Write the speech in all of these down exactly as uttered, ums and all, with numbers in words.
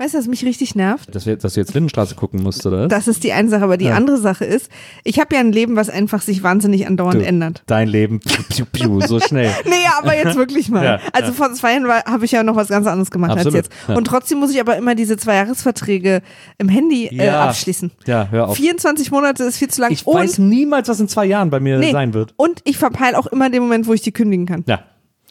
Weißt du, was mich richtig nervt? Dass, wir, dass du jetzt Lindenstraße gucken musst, oder? Das ist die eine Sache, aber die ja. andere Sache ist, ich habe ja ein Leben, was einfach sich wahnsinnig andauernd du, ändert. Dein Leben, piu, piu, piu, so schnell. Nee, aber jetzt wirklich mal. Ja, also ja. vor zwei Jahren habe ich ja noch was ganz anderes gemacht Absolut. als jetzt. Ja. Und trotzdem muss ich aber immer diese Zwei-Jahres-Verträge im Handy äh, ja. abschließen. Ja, hör auf. vierundzwanzig Monate ist viel zu lang. Ich und, weiß niemals, was in zwei Jahren bei mir nee, sein wird. Und ich verpeile auch immer den Moment, wo ich die kündigen kann. Ja.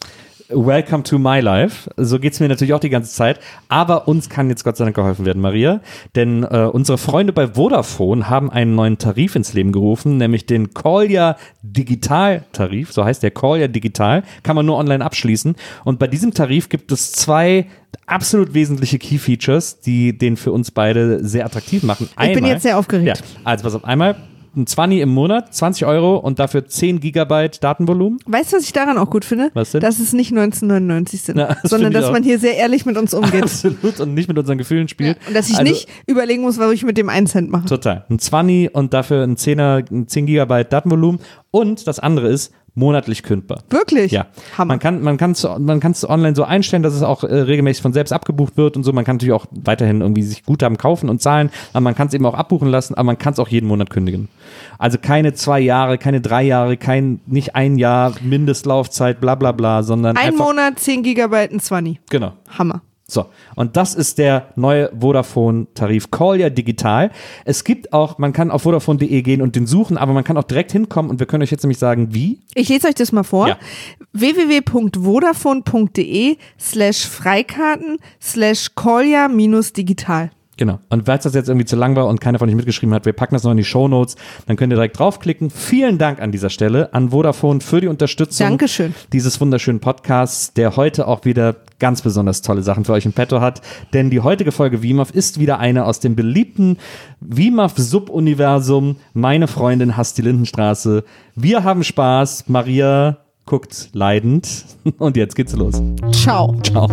Welcome to my life. So geht's mir natürlich auch die ganze Zeit. Aber uns kann jetzt Gott sei Dank geholfen werden, Maria. Denn äh, unsere Freunde bei Vodafone haben einen neuen Tarif ins Leben gerufen, nämlich den Kolja Digital Tarif. So heißt der Kolja Digital. Kann man nur online abschließen. Und bei diesem Tarif gibt es zwei absolut wesentliche Key Features, die den für uns beide sehr attraktiv machen. Einmal, ich bin jetzt sehr aufgeregt. Ja, also pass auf, einmal ein zwanzig im Monat, zwanzig Euro und dafür zehn Gigabyte Datenvolumen. Weißt du, was ich daran auch gut finde? Was denn? Dass es nicht neunzehnhundertneunundneunzig sind, Na, das sondern dass auch. man hier sehr ehrlich mit uns umgeht. Absolut, und nicht mit unseren Gefühlen spielt. Ja, und dass ich also, nicht überlegen muss, was ich mit dem einen Cent mache. Total. Ein zwanzig und dafür ein zehner, ein zehn Gigabyte Datenvolumen. Und das andere ist, monatlich kündbar. Wirklich? Ja. Hammer. Man kann man kann's, man kann's online so einstellen, dass es auch äh, regelmäßig von selbst abgebucht wird und so. Man kann natürlich auch weiterhin irgendwie sich Guthaben kaufen und zahlen, aber man kann es eben auch abbuchen lassen, aber man kann es auch jeden Monat kündigen. Also keine zwei Jahre, keine drei Jahre, kein nicht ein Jahr Mindestlaufzeit, bla bla bla, sondern ein einfach, Monat, zehn Gigabyte, ein zwanzig. Genau. Hammer. So, und das ist der neue Vodafone-Tarif Kolja Digital. Es gibt auch, man kann auf vodafone punkt de gehen und den suchen, aber man kann auch direkt hinkommen und wir können euch jetzt nämlich sagen, wie. Ich lese euch das mal vor. Ja. www punkt vodafone punkt de slash Freikarten slash Kolja minus digital. Genau. Und falls das jetzt irgendwie zu lang war und keiner von euch mitgeschrieben hat, wir packen das noch in die Shownotes, dann könnt ihr direkt draufklicken. Vielen Dank an dieser Stelle an Vodafone für die Unterstützung Dankeschön. dieses wunderschönen Podcasts, der heute auch wieder ganz besonders tolle Sachen für euch im Petto hat. Denn die heutige Folge W M A F ist wieder eine aus dem beliebten W M A F-Subuniversum. Meine Freundin hasst die Lindenstraße. Wir haben Spaß. Maria guckt leidend. Und jetzt geht's los. Ciao. Ciao.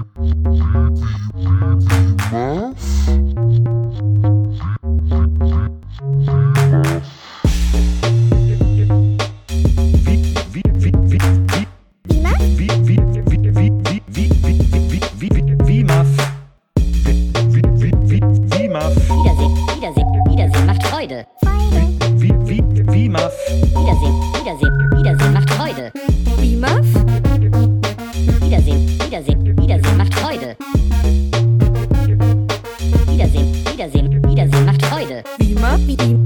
Wiedersehen macht Freude. W M A F. Wiedersehen, Wiedersehen, Wiedersehen macht Freude. W M A F? Wiedersehen, Wiedersehen, Wiedersehen macht Freude. Wiedersehen, Wiedersehen, Wiedersehen macht Freude. W M A F? Wiedersehen,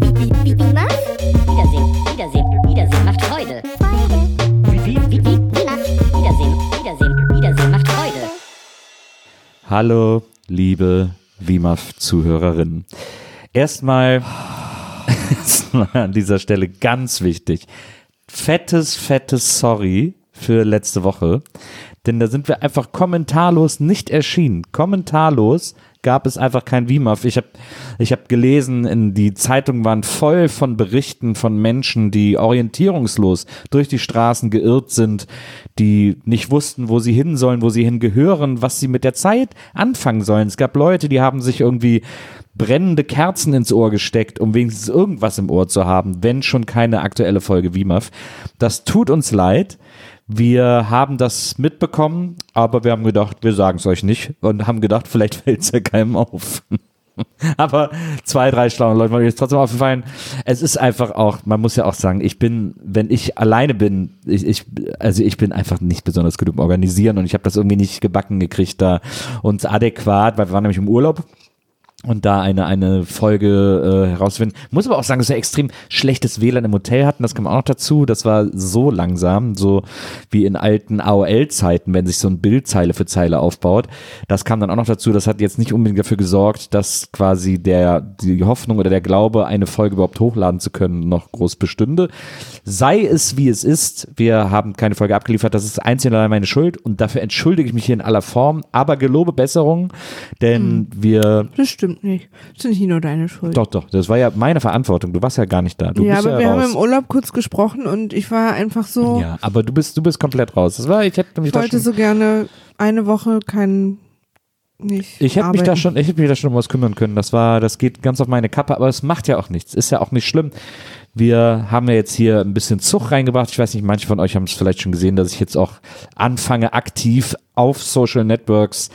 Wiedersehen, Wiedersehen macht Freude. Wiedersehen, Wiedersehen, Wiedersehen macht Freude. Hallo, liebe W M A F-Zuhörerinnen. Erstmal an dieser Stelle ganz wichtig, fettes, fettes Sorry für letzte Woche, denn da sind wir einfach kommentarlos nicht erschienen. Kommentarlos gab es einfach kein W M A F. Ich habe ich hab gelesen, in die Zeitungen waren voll von Berichten von Menschen, die orientierungslos durch die Straßen geirrt sind, die nicht wussten, wo sie hin sollen, wo sie hingehören, was sie mit der Zeit anfangen sollen. Es gab Leute, die haben sich irgendwie brennende Kerzen ins Ohr gesteckt, um wenigstens irgendwas im Ohr zu haben, wenn schon keine aktuelle Folge W M A F. Das tut uns leid. Wir haben das mitbekommen, aber wir haben gedacht, wir sagen es euch nicht und haben gedacht, vielleicht fällt es ja keinem auf. Aber zwei, drei schlaue Leute, mir ist trotzdem aufgefallen, es ist einfach auch, man muss ja auch sagen, ich bin, wenn ich alleine bin, ich, ich also ich bin einfach nicht besonders gut im Organisieren und ich habe das irgendwie nicht gebacken gekriegt, da uns adäquat, weil wir waren nämlich im Urlaub, und da eine, eine Folge äh, herausfinden. Muss aber auch sagen, dass wir extrem schlechtes W L A N im Hotel hatten, das kam auch noch dazu. Das war so langsam, so wie in alten A O L-Zeiten, wenn sich so ein Bild Zeile für Zeile aufbaut. Das kam dann auch noch dazu. Das hat jetzt nicht unbedingt dafür gesorgt, dass quasi der die Hoffnung oder der Glaube, eine Folge überhaupt hochladen zu können, noch groß bestünde. Sei es, wie es ist. Wir haben keine Folge abgeliefert. Das ist einzig und allein meine Schuld und dafür entschuldige ich mich hier in aller Form. Aber gelobe Besserung, denn hm. wir... Das stimmt nicht. Das ist nicht nur deine Schuld. Doch, doch. Das war ja meine Verantwortung. Du warst ja gar nicht da. Du ja, bist aber ja wir raus. haben im Urlaub kurz gesprochen und ich war einfach so... Ja, aber du bist, du bist komplett raus. Das war, ich hätte mich ich da wollte schon, so gerne eine Woche keinen... Nicht ich hätte mich arbeiten. da schon, ich hätte mich da schon um was kümmern können. Das war, das geht ganz auf meine Kappe, aber es macht ja auch nichts. Ist ja auch nicht schlimm. Wir haben ja jetzt hier ein bisschen Zug reingebracht. Ich weiß nicht, manche von euch haben es vielleicht schon gesehen, dass ich jetzt auch anfange, aktiv auf Social Networks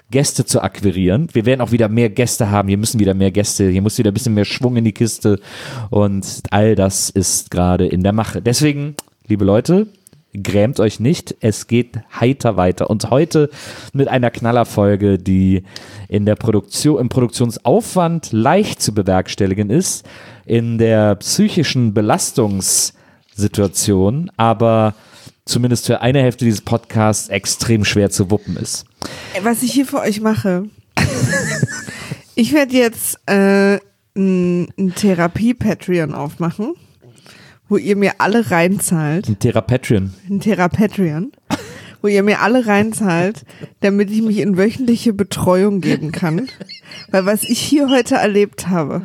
Gäste zu akquirieren. Wir werden auch wieder mehr Gäste haben. Hier müssen wieder mehr Gäste. Hier muss wieder ein bisschen mehr Schwung in die Kiste. Und all das ist gerade in der Mache. Deswegen, liebe Leute, grämt euch nicht. Es geht heiter weiter. Und heute mit einer Knallerfolge, die in der Produktion, im Produktionsaufwand leicht zu bewerkstelligen ist, in der psychischen Belastungssituation, aber zumindest für eine Hälfte dieses Podcasts extrem schwer zu wuppen ist. Was ich hier für euch mache, ich werde jetzt äh, ein, ein Therapie-Patreon aufmachen, wo ihr mir alle reinzahlt. Ein Therapatreon. Ein Therapatreon. Wo ihr mir alle reinzahlt, damit ich mich in wöchentliche Betreuung geben kann. Weil was ich hier heute erlebt habe.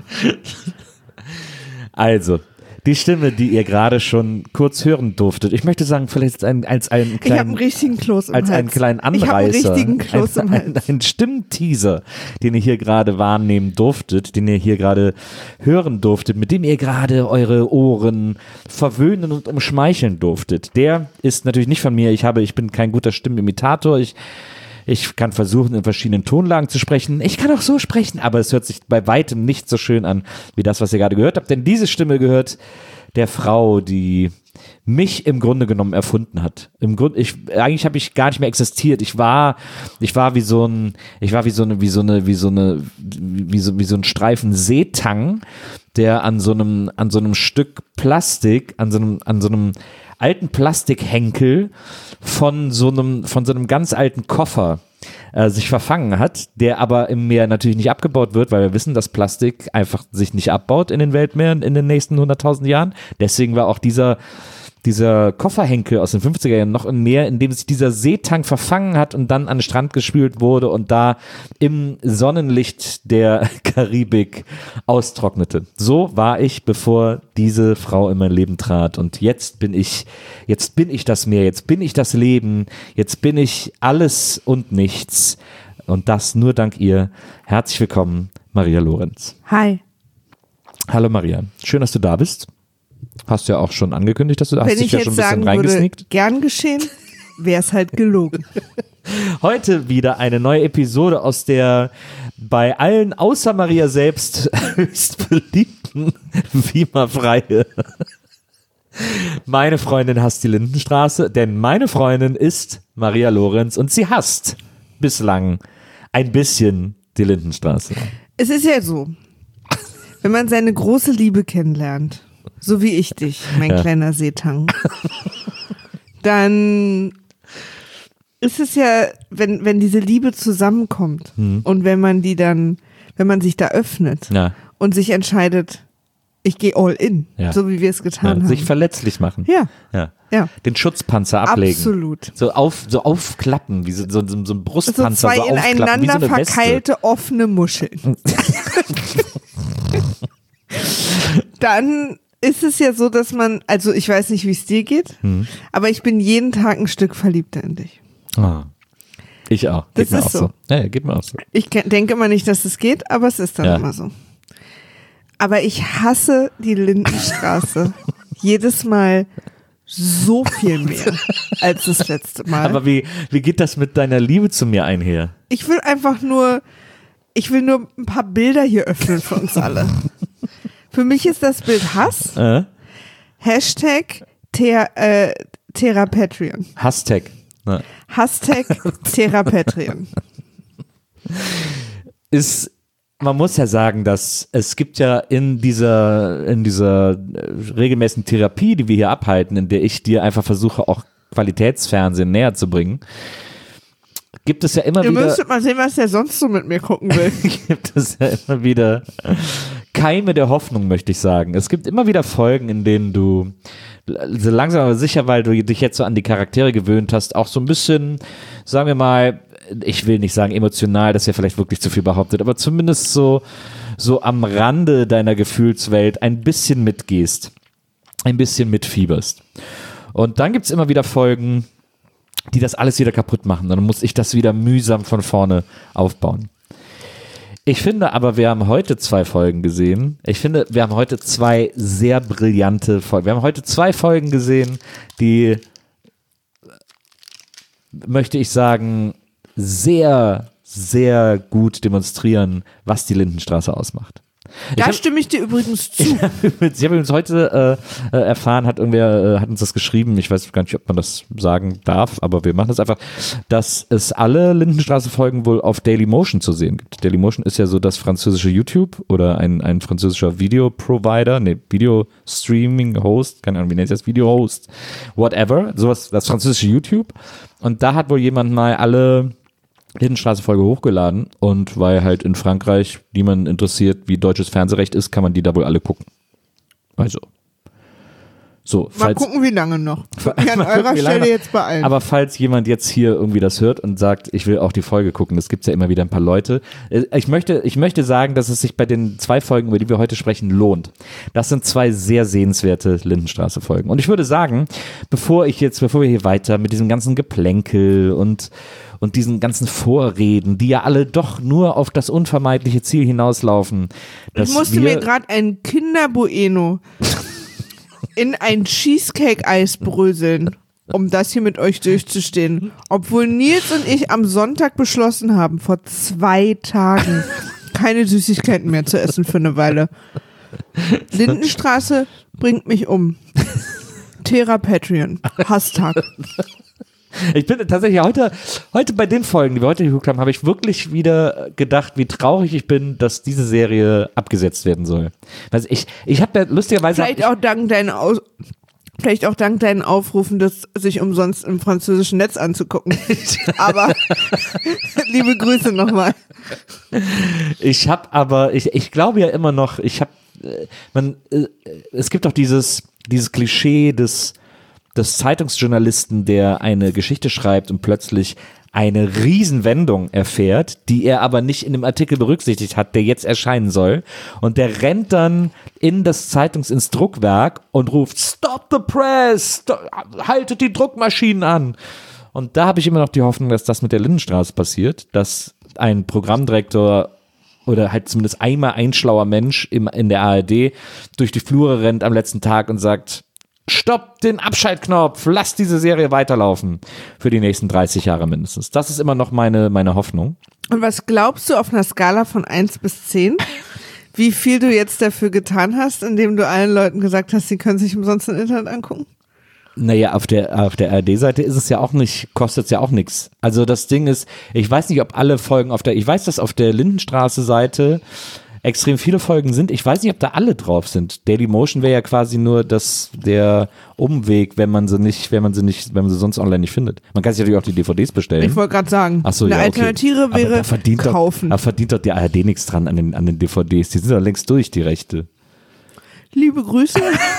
Also, die Stimme, die ihr gerade schon kurz hören durftet. Ich möchte sagen, vielleicht ein, als einen kleinen, ich habe einen richtigen Kloß im als Hals. einen kleinen Anreißer, ich habe einen richtigen Kloß ein, im Hals. Ein, ein Stimmteaser, den ihr hier gerade wahrnehmen durftet, den ihr hier gerade hören durftet, mit dem ihr gerade eure Ohren verwöhnen und umschmeicheln durftet. Der ist natürlich nicht von mir. Ich habe, ich bin kein guter Stimmenimitator. Ich Ich kann versuchen, in verschiedenen Tonlagen zu sprechen. Ich kann auch so sprechen, aber es hört sich bei weitem nicht so schön an, wie das, was ihr gerade gehört habt. Denn diese Stimme gehört der Frau, die mich im Grunde genommen erfunden hat. Im Grunde, ich, eigentlich habe ich gar nicht mehr existiert. Ich war, ich war wie so ein, ich war wie so eine, wie so eine, wie so eine, wie so, wie so ein Streifen Seetang, der an so einem, an so einem Stück Plastik, an so einem, an so einem alten Plastikhenkel von so einem, von so einem ganz alten Koffer äh, sich verfangen hat, der aber im Meer natürlich nicht abgebaut wird, weil wir wissen, dass Plastik einfach sich nicht abbaut in den Weltmeeren in den nächsten hunderttausend Jahren. Deswegen war auch dieser dieser Kofferhenkel aus den fünfziger Jahren noch im Meer, in dem sich dieser Seetang verfangen hat und dann an den Strand gespült wurde und da im Sonnenlicht der Karibik austrocknete. So war ich, bevor diese Frau in mein Leben trat. Und jetzt bin ich, jetzt bin ich das Meer, jetzt bin ich das Leben, jetzt bin ich alles und nichts. Und das nur dank ihr. Herzlich willkommen, Maria Lorenz. Hi. Hallo Maria, schön, dass du da bist. Hast du ja auch schon angekündigt, dass du da hast dich ja schon ein bisschen reingesneakt. Würde, gern geschehen, wäre es halt gelogen. Heute wieder eine neue Episode aus der bei allen außer Maria selbst höchst beliebten Wimaf-Reihe. Meine Freundin hasst die Lindenstraße, denn meine Freundin ist Maria Lorenz und sie hasst bislang ein bisschen die Lindenstraße. Es ist ja so, wenn man seine große Liebe kennenlernt, so wie ich dich, mein ja. kleiner Seetang, dann ist es ja, wenn, wenn diese Liebe zusammenkommt mhm. und wenn man die dann, wenn man sich da öffnet ja. und sich entscheidet, ich gehe all in, ja. so wie wir es getan ja, haben. Sich verletzlich machen. Ja. ja. ja. Den Schutzpanzer ablegen. Absolut. So, auf, so aufklappen, wie so, so, so ein Brustpanzer. So zwei so ineinander so verkeilte offene Muscheln. Dann ist es ja so, dass man, also ich weiß nicht, wie es dir geht, hm. aber ich bin jeden Tag ein Stück verliebter in dich. Oh. Ich auch. Geht das mir ist auch so. so. Ja, ja, geht mir auch so. Ich denke immer nicht, dass es geht, aber es ist dann ja. immer so. Aber ich hasse die Lindenstraße jedes Mal so viel mehr als das letzte Mal. Aber wie, wie geht das mit deiner Liebe zu mir einher? Ich will einfach nur, ich will nur ein paar Bilder hier öffnen für uns alle. Für mich ist das Bild Hass. Äh? Hashtag Thera, äh, Therapatreon. Hashtag. Ne. Hashtag Therapatreon. Ist, man muss ja sagen, dass es gibt ja in dieser, in dieser regelmäßigen Therapie, die wir hier abhalten, in der ich dir einfach versuche, auch Qualitätsfernsehen näher zu bringen, gibt es ja immer Ihr wieder. Ihr müsstet mal sehen, was der sonst so mit mir gucken will. Gibt es ja immer wieder Keime der Hoffnung, möchte ich sagen. Es gibt immer wieder Folgen, in denen du so langsam aber sicher, weil du dich jetzt so an die Charaktere gewöhnt hast, auch so ein bisschen, sagen wir mal, ich will nicht sagen emotional, das ist ja vielleicht wirklich zu viel behauptet, aber zumindest so, so am Rande deiner Gefühlswelt ein bisschen mitgehst, ein bisschen mitfieberst. Und dann gibt es immer wieder Folgen, die das alles wieder kaputt machen. Dann muss ich das wieder mühsam von vorne aufbauen. Ich finde aber, wir haben heute zwei Folgen gesehen. Ich finde, wir haben heute zwei sehr brillante Folgen. Wir haben heute zwei Folgen gesehen, die, möchte ich sagen, sehr sehr gut demonstrieren, was die Lindenstraße ausmacht. Da hab, stimme ich dir übrigens zu. Ich habe übrigens heute äh, erfahren, hat irgendwer äh, hat uns das geschrieben, ich weiß gar nicht, ob man das sagen darf, aber wir machen das einfach, dass es alle Lindenstraße-Folgen wohl auf Dailymotion zu sehen gibt. Dailymotion ist ja so das französische YouTube oder ein, ein französischer Video-Provider, ne, Video-Streaming-Host, keine Ahnung, wie nennt sich das, Video-Host, whatever, sowas, das französische YouTube. Und da hat wohl jemand mal alle Lindenstraße-Folge hochgeladen und weil halt in Frankreich niemanden interessiert, wie deutsches Fernsehrecht ist, kann man die da wohl alle gucken. Also. So, mal falls, gucken, wie lange noch. An eurer Stelle jetzt beeilen. Aber falls jemand jetzt hier irgendwie das hört und sagt, ich will auch die Folge gucken, das gibt's ja immer wieder ein paar Leute. Ich möchte, ich möchte sagen, dass es sich bei den zwei Folgen, über die wir heute sprechen, lohnt. Das sind zwei sehr sehenswerte Lindenstraße-Folgen. Und ich würde sagen, bevor ich jetzt, bevor wir hier weiter mit diesem ganzen Geplänkel und und diesen ganzen Vorreden, die ja alle doch nur auf das unvermeidliche Ziel hinauslaufen. Dass ich musste wir mir gerade ein Kinder-Bueno in ein Cheesecake-Eis bröseln, um das hier mit euch durchzustehen. Obwohl Nils und ich am Sonntag beschlossen haben, vor zwei Tagen keine Süßigkeiten mehr zu essen für eine Weile. Lindenstraße bringt mich um. Terra Patreon. Hashtag. Ich bin tatsächlich heute, heute bei den Folgen, die wir heute geguckt haben, habe ich wirklich wieder gedacht, wie traurig ich bin, dass diese Serie abgesetzt werden soll. Also ich, ich habe ja lustigerweise... Vielleicht auch dank deinen Aus Vielleicht auch dank deinen Aufrufen, das sich umsonst im französischen Netz anzugucken. Aber liebe Grüße nochmal. Ich habe aber, ich, ich glaube ja immer noch, ich habe, man, es gibt doch dieses, dieses Klischee des des Zeitungsjournalisten, der eine Geschichte schreibt und plötzlich eine Riesenwendung erfährt, die er aber nicht in dem Artikel berücksichtigt hat, der jetzt erscheinen soll. Und der rennt dann in das Zeitungs-ins Druckwerk und ruft, Stop the press! Stop, haltet die Druckmaschinen an! Und da habe ich immer noch die Hoffnung, dass das mit der Lindenstraße passiert, dass ein Programmdirektor oder halt zumindest einmal ein schlauer Mensch im, in der A R D durch die Flure rennt am letzten Tag und sagt, Stopp den Abschaltknopf, lass diese Serie weiterlaufen für die nächsten dreißig Jahre mindestens. Das ist immer noch meine, meine Hoffnung. Und was glaubst du auf einer Skala von eins bis zehn, wie viel du jetzt dafür getan hast, indem du allen Leuten gesagt hast, sie können sich umsonst im Internet angucken? Naja, auf der, auf der A R D-Seite ist es ja auch nicht, kostet es ja auch nichts. Also das Ding ist, ich weiß nicht, ob alle Folgen auf der, ich weiß, dass auf der Lindenstraße-Seite extrem viele Folgen sind. Ich weiß nicht, ob da alle drauf sind. Dailymotion wäre ja quasi nur das, der Umweg, wenn man sie nicht, wenn man sie nicht, wenn man sie sonst online nicht findet. Man kann sich natürlich auch die D V Ds bestellen. Ich wollte gerade sagen, Ach so, eine ja, okay. Alternative wäre aber da verdient kaufen. Doch, da verdient doch die A R D nichts dran an den, an den D V Ds. Die sind doch längst durch, die Rechte. Liebe Grüße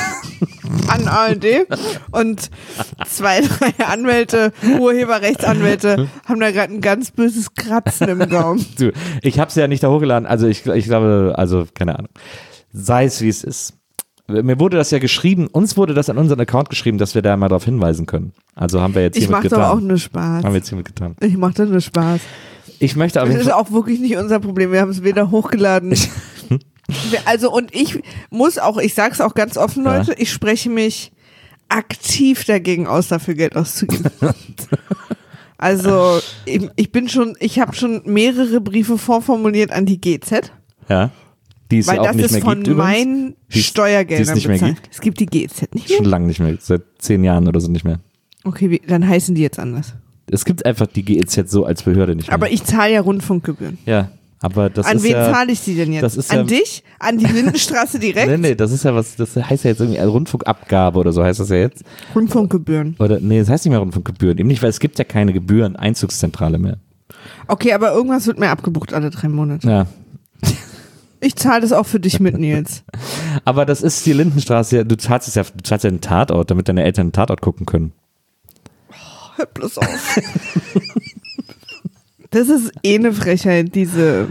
an A R D und zwei, drei Anwälte, Urheberrechtsanwälte haben da gerade ein ganz böses Kratzen im Gaumen. Du, ich habe es ja nicht da hochgeladen, also ich, ich glaube, also keine Ahnung. Sei es wie es ist. Mir wurde das ja geschrieben, uns wurde das an unseren Account geschrieben, dass wir da mal darauf hinweisen können. Also haben wir jetzt hiermit getan. Ich mache doch auch nur Spaß. Haben wir jetzt hiermit getan. Ich mache doch nur Spaß. Ich möchte aber. Das ist auch wirklich nicht unser Problem. Wir haben es weder hochgeladen. Also und ich muss auch, ich sag's auch ganz offen, Leute, ja. Ich spreche mich aktiv dagegen aus, dafür Geld auszugeben. Also ich, ich bin schon, ich habe schon mehrere Briefe vorformuliert an die G Z. Ja. Die es weil ja auch das nicht ist mehr von gibt meinen Steuergeldern nicht mehr bezahlt. gibt? Es gibt die G Z nicht mehr. Schon lange nicht mehr, seit zehn Jahren oder so nicht mehr. Okay, wie, dann heißen die jetzt anders. Es gibt einfach die G E Z so als Behörde nicht mehr. Aber ich zahle ja Rundfunkgebühren. Ja. Aber das An ist wen ja, zahle ich die denn jetzt? das ist An ja, dich? An die Lindenstraße direkt? Nee, nee, das ist ja was, das heißt ja jetzt irgendwie Rundfunkabgabe oder so heißt das ja jetzt. Rundfunkgebühren. Oder, nee, das heißt nicht mehr Rundfunkgebühren. Eben nicht, weil es gibt ja keine Gebühren, Einzugszentrale mehr. Okay, aber irgendwas wird mir abgebucht alle drei Monate. Ja. Ich zahle das auch für dich mit, Nils. Aber das ist die Lindenstraße, du zahlst es ja, du zahlst ja einen Tatort, damit deine Eltern einen Tatort gucken können. Oh, hör bloß auf. Das ist eh eine Frechheit, diese...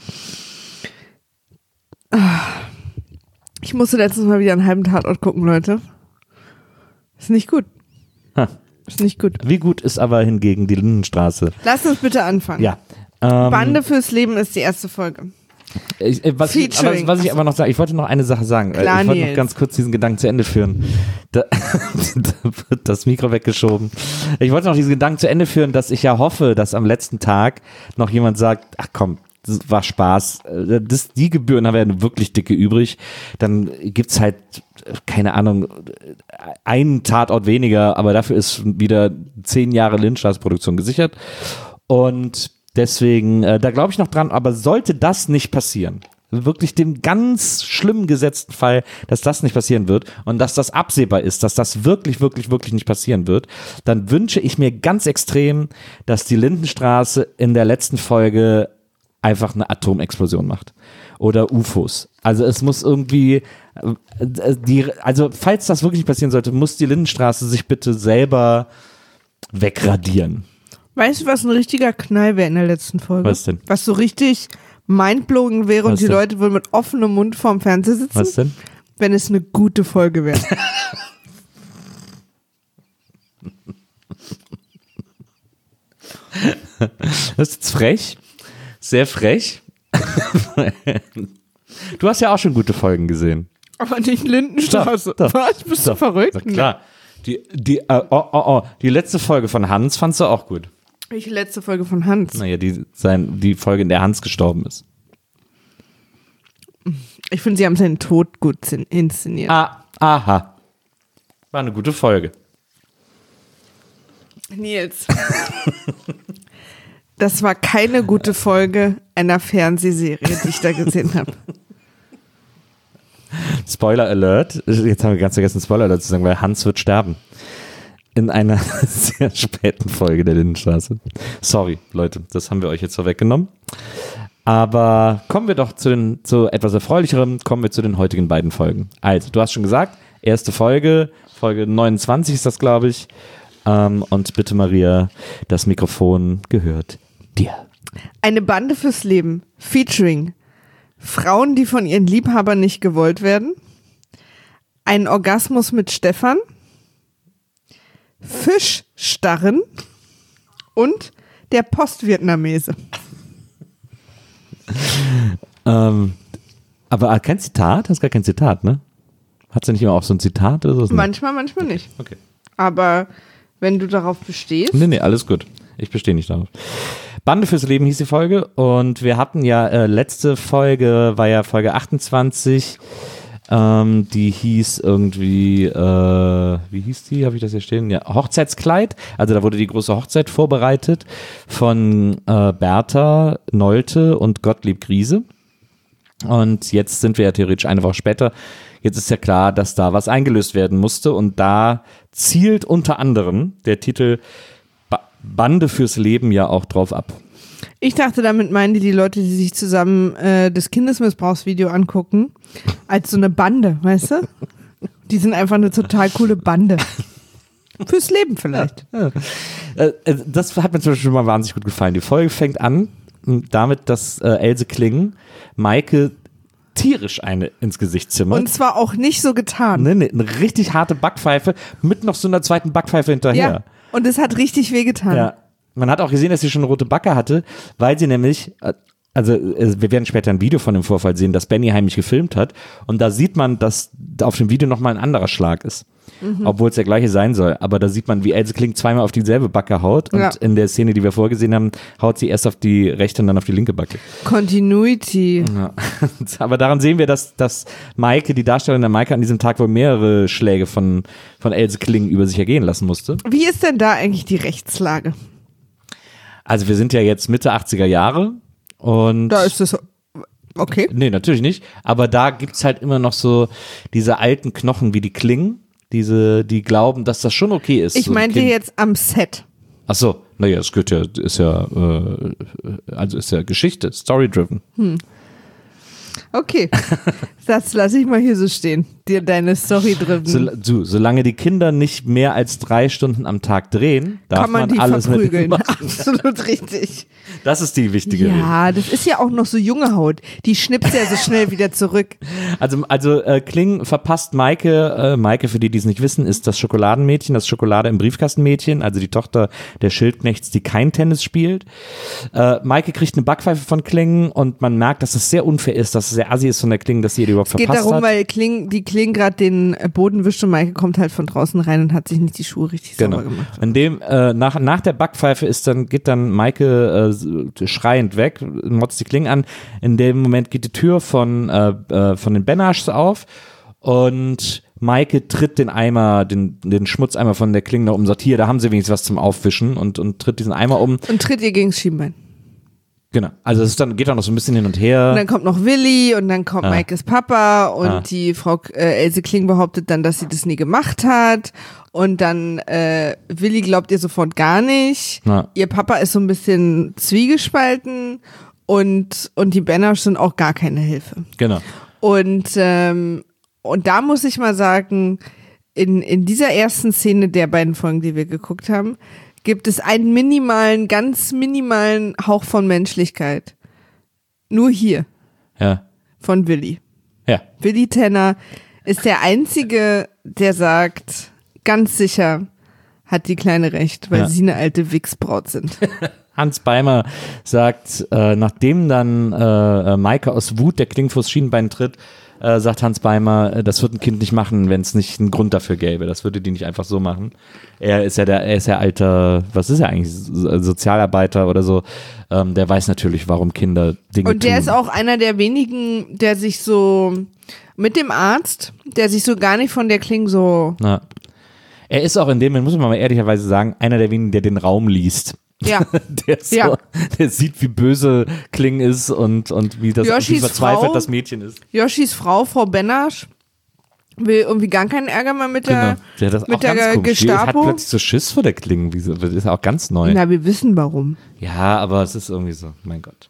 Ich musste letztens mal wieder einen halben Tatort gucken, Leute. Ist nicht gut. Ha. Ist nicht gut. Wie gut ist aber hingegen die Lindenstraße? Lass uns bitte anfangen. Ja. Ähm, Bande fürs Leben ist die erste Folge. Ich, was, ich, aber, was ich aber noch sagen, ich wollte noch eine Sache sagen. Klar, ich wollte noch Nils. ganz kurz diesen Gedanken zu Ende führen. Da, da wird das Mikro weggeschoben. Ich wollte noch diesen Gedanken zu Ende führen, dass ich ja hoffe, dass am letzten Tag noch jemand sagt, ach komm, das war Spaß. Das, die Gebühren haben wir ja wirklich dicke übrig. Dann gibt's halt, keine Ahnung, einen Tatort weniger, aber dafür ist wieder zehn Jahre Lindstraße-Produktion gesichert. Und deswegen, äh, da glaube ich noch dran, aber sollte das nicht passieren, wirklich dem ganz schlimmen gesetzten Fall, dass das nicht passieren wird und dass das absehbar ist, dass das wirklich, wirklich, wirklich nicht passieren wird, dann wünsche ich mir ganz extrem, dass die Lindenstraße in der letzten Folge einfach eine Atomexplosion macht. Oder U F Os. Also es muss irgendwie, äh, die, also falls das wirklich nicht passieren sollte, muss die Lindenstraße sich bitte selber wegradieren. Weißt du, was ein richtiger Knall wäre in der letzten Folge? Was denn? Was so richtig mindblowing wäre und Was die denn? Leute würden mit offenem Mund vorm Fernseher sitzen? Was denn? Wenn es eine gute Folge wäre. Das ist jetzt frech. Sehr frech. Du hast ja auch schon gute Folgen gesehen. Aber nicht Lindenstraße. Stopp, stopp, Was? Bist stopp. du verrückt? Na klar. Die, die, äh, oh, oh, oh, die letzte Folge von Hans fandst du auch gut. Welche letzte Folge von Hans? Naja, die, sein, die Folge, in der Hans gestorben ist. Ich finde, sie haben seinen Tod gut zin- inszeniert. Ah, aha. War eine gute Folge. Nils. Das war keine gute Folge einer Fernsehserie, die ich da gesehen habe. Spoiler Alert. Jetzt haben wir ganz vergessen, Spoiler Alert zu sagen, weil Hans wird sterben. In einer sehr späten Folge der Lindenstraße. Sorry, Leute, das haben wir euch jetzt vorweggenommen. Aber kommen wir doch zu, den, zu etwas Erfreulicherem, kommen wir zu den heutigen beiden Folgen. Also, du hast schon gesagt, erste Folge, Folge neunundzwanzig ist das, glaube ich. Ähm, und bitte, Maria, das Mikrofon gehört dir. Eine Bande fürs Leben, featuring Frauen, die von ihren Liebhabern nicht gewollt werden, ein Orgasmus mit Stefan, Fischstarren und der Postvietnamese. Ähm, aber kein Zitat? Hast gar kein Zitat, ne? Hat sie nicht immer auch so ein Zitat oder so? Manchmal, manchmal nicht. Okay. Aber wenn du darauf bestehst. Nee, nee, alles gut. Ich bestehe nicht darauf. Bande fürs Leben hieß die Folge und wir hatten ja, äh, letzte Folge war ja Folge achtundzwanzig, ähm, die hieß irgendwie, äh, wie hieß die, habe ich das hier stehen? Ja, Hochzeitskleid, also da wurde die große Hochzeit vorbereitet von äh, Bertha Nolte und Gottlieb Griese. Und jetzt sind wir ja theoretisch eine Woche später. Jetzt ist ja klar, dass da was eingelöst werden musste und da zielt unter anderem der Titel ba- Bande fürs Leben ja auch drauf ab. Ich dachte, damit meinen die die Leute, die sich zusammen äh, das Kindesmissbrauchsvideo angucken, als so eine Bande, weißt du? Die sind einfach eine total coole Bande. Fürs Leben vielleicht. Ja. Äh, das hat mir zum Beispiel schon mal wahnsinnig gut gefallen. Die Folge fängt an damit, dass äh, Else Kling Maike tierisch eine ins Gesicht zimmert. Und zwar auch nicht so getan. Ne, ne, eine richtig harte Backpfeife mit noch so einer zweiten Backpfeife hinterher. Ja, und es hat richtig wehgetan. Ja. Man hat auch gesehen, dass sie schon eine rote Backe hatte, weil sie nämlich, also wir werden später ein Video von dem Vorfall sehen, dass Benny heimlich gefilmt hat und da sieht man, dass auf dem Video nochmal ein anderer Schlag ist. Mhm. Obwohl es der gleiche sein soll. Aber da sieht man, wie Else Kling zweimal auf dieselbe Backe haut und ja. in der Szene, die wir vorgesehen haben, haut sie erst auf die rechte und dann auf die linke Backe. Continuity. Ja. Aber daran sehen wir, dass, dass Maike, die Darstellerin der Maike, an diesem Tag wohl mehrere Schläge von, von Else Kling über sich ergehen lassen musste. Wie ist denn da eigentlich die Rechtslage? Also wir sind ja jetzt Mitte achtziger Jahre und Da ist das okay. nee, natürlich nicht, aber da gibt's halt immer noch so diese alten Knochen wie die Klingen, diese, die glauben, dass das schon okay ist. Ich so meinte Kind. jetzt am Set. Ach so, naja, es gehört ja, ist ja, äh, also ist ja Geschichte, story-driven. Hm. Okay, das lasse ich mal hier so stehen, dir deine Story drin. So, so, solange die Kinder nicht mehr als drei Stunden am Tag drehen, darf kann man, man die alles verprügeln. mit Absolut richtig. Das ist die wichtige Regel. Ja, das ist ja auch noch so junge Haut. Die schnippt ja so schnell wieder zurück. Also, also äh, Kling verpasst Maike, äh, Maike, für die, die es nicht wissen, ist das Schokoladenmädchen, das Schokolade im Briefkastenmädchen, also die Tochter der Schildknechts, die kein Tennis spielt. Äh, Maike kriegt eine Backpfeife von Kling und man merkt, dass es sehr unfair ist, dass es sehr assi ist von der Kling, dass sie ihr überhaupt es geht verpasst darum, hat. weil Kling, die Kling gerade den Boden wischt und Maike kommt halt von draußen rein und hat sich nicht die Schuhe richtig Genau. sauber gemacht. In dem, äh, nach, nach der Backpfeife ist dann, geht dann Maike äh, schreiend weg, motzt die Kling an. In dem Moment geht die Tür von, äh, äh, von den Benaschs auf und Maike tritt den Eimer, den, den Schmutzeimer von der Kling noch um. Sagt, hier, da haben sie wenigstens was zum Aufwischen und, und tritt diesen Eimer um. Und tritt ihr gegens Schienbein. Genau. Also es ist dann, geht dann noch so ein bisschen hin und her. Und dann kommt noch Willi und dann kommt Ah. Maikes Papa und Ah. die Frau äh, Else Kling behauptet dann, dass sie das nie gemacht hat. Und dann äh, Willi glaubt ihr sofort gar nicht. Na. Ihr Papa ist so ein bisschen zwiegespalten und, und die Benasch sind auch gar keine Hilfe. Genau. Und, ähm, und da muss ich mal sagen, in, in dieser ersten Szene der beiden Folgen, die wir geguckt haben, gibt es einen minimalen, ganz minimalen Hauch von Menschlichkeit. Nur hier, Ja. von Willi. Ja. Willi Tenner ist der Einzige, der sagt, ganz sicher hat die Kleine recht, weil Ja. sie eine alte Wichsbraut sind. Hans Beimer sagt, äh, nachdem dann äh, Maike aus Wut der Kling vors Schienbein tritt, äh, sagt Hans Beimer, äh, das wird ein Kind nicht machen, wenn es nicht einen Grund dafür gäbe. Das würde die nicht einfach so machen. Er ist ja der, er ist ja alter, was ist er eigentlich, So- Sozialarbeiter oder so. Ähm, der weiß natürlich, warum Kinder Dinge Und der tun. ist auch einer der wenigen, der sich so mit dem Arzt, der sich so gar nicht von der Kling so, Na. Er ist auch in dem, muss man mal ehrlicherweise sagen, einer der wenigen, der den Raum liest. ja. Der, so, Ja. der sieht, wie böse Kling ist und, und wie, das, wie Yoshis verzweifelt Frau- das Mädchen ist. Yoshis Frau, Frau Benasch, will irgendwie gar keinen Ärger mehr mit der, Genau. Der das mit auch der ganz komisch. Die hat Gestapo. plötzlich so Schiss vor der Kling. Wie so- Das ist auch ganz neu. Na, wir wissen warum. Ja, aber es ist irgendwie so, mein Gott.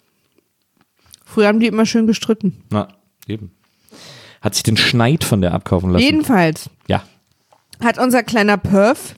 Früher haben die immer schön gestritten. Na, eben. Hat sich den Schneid von der abkaufen lassen. Jedenfalls Ja. hat unser kleiner Perf,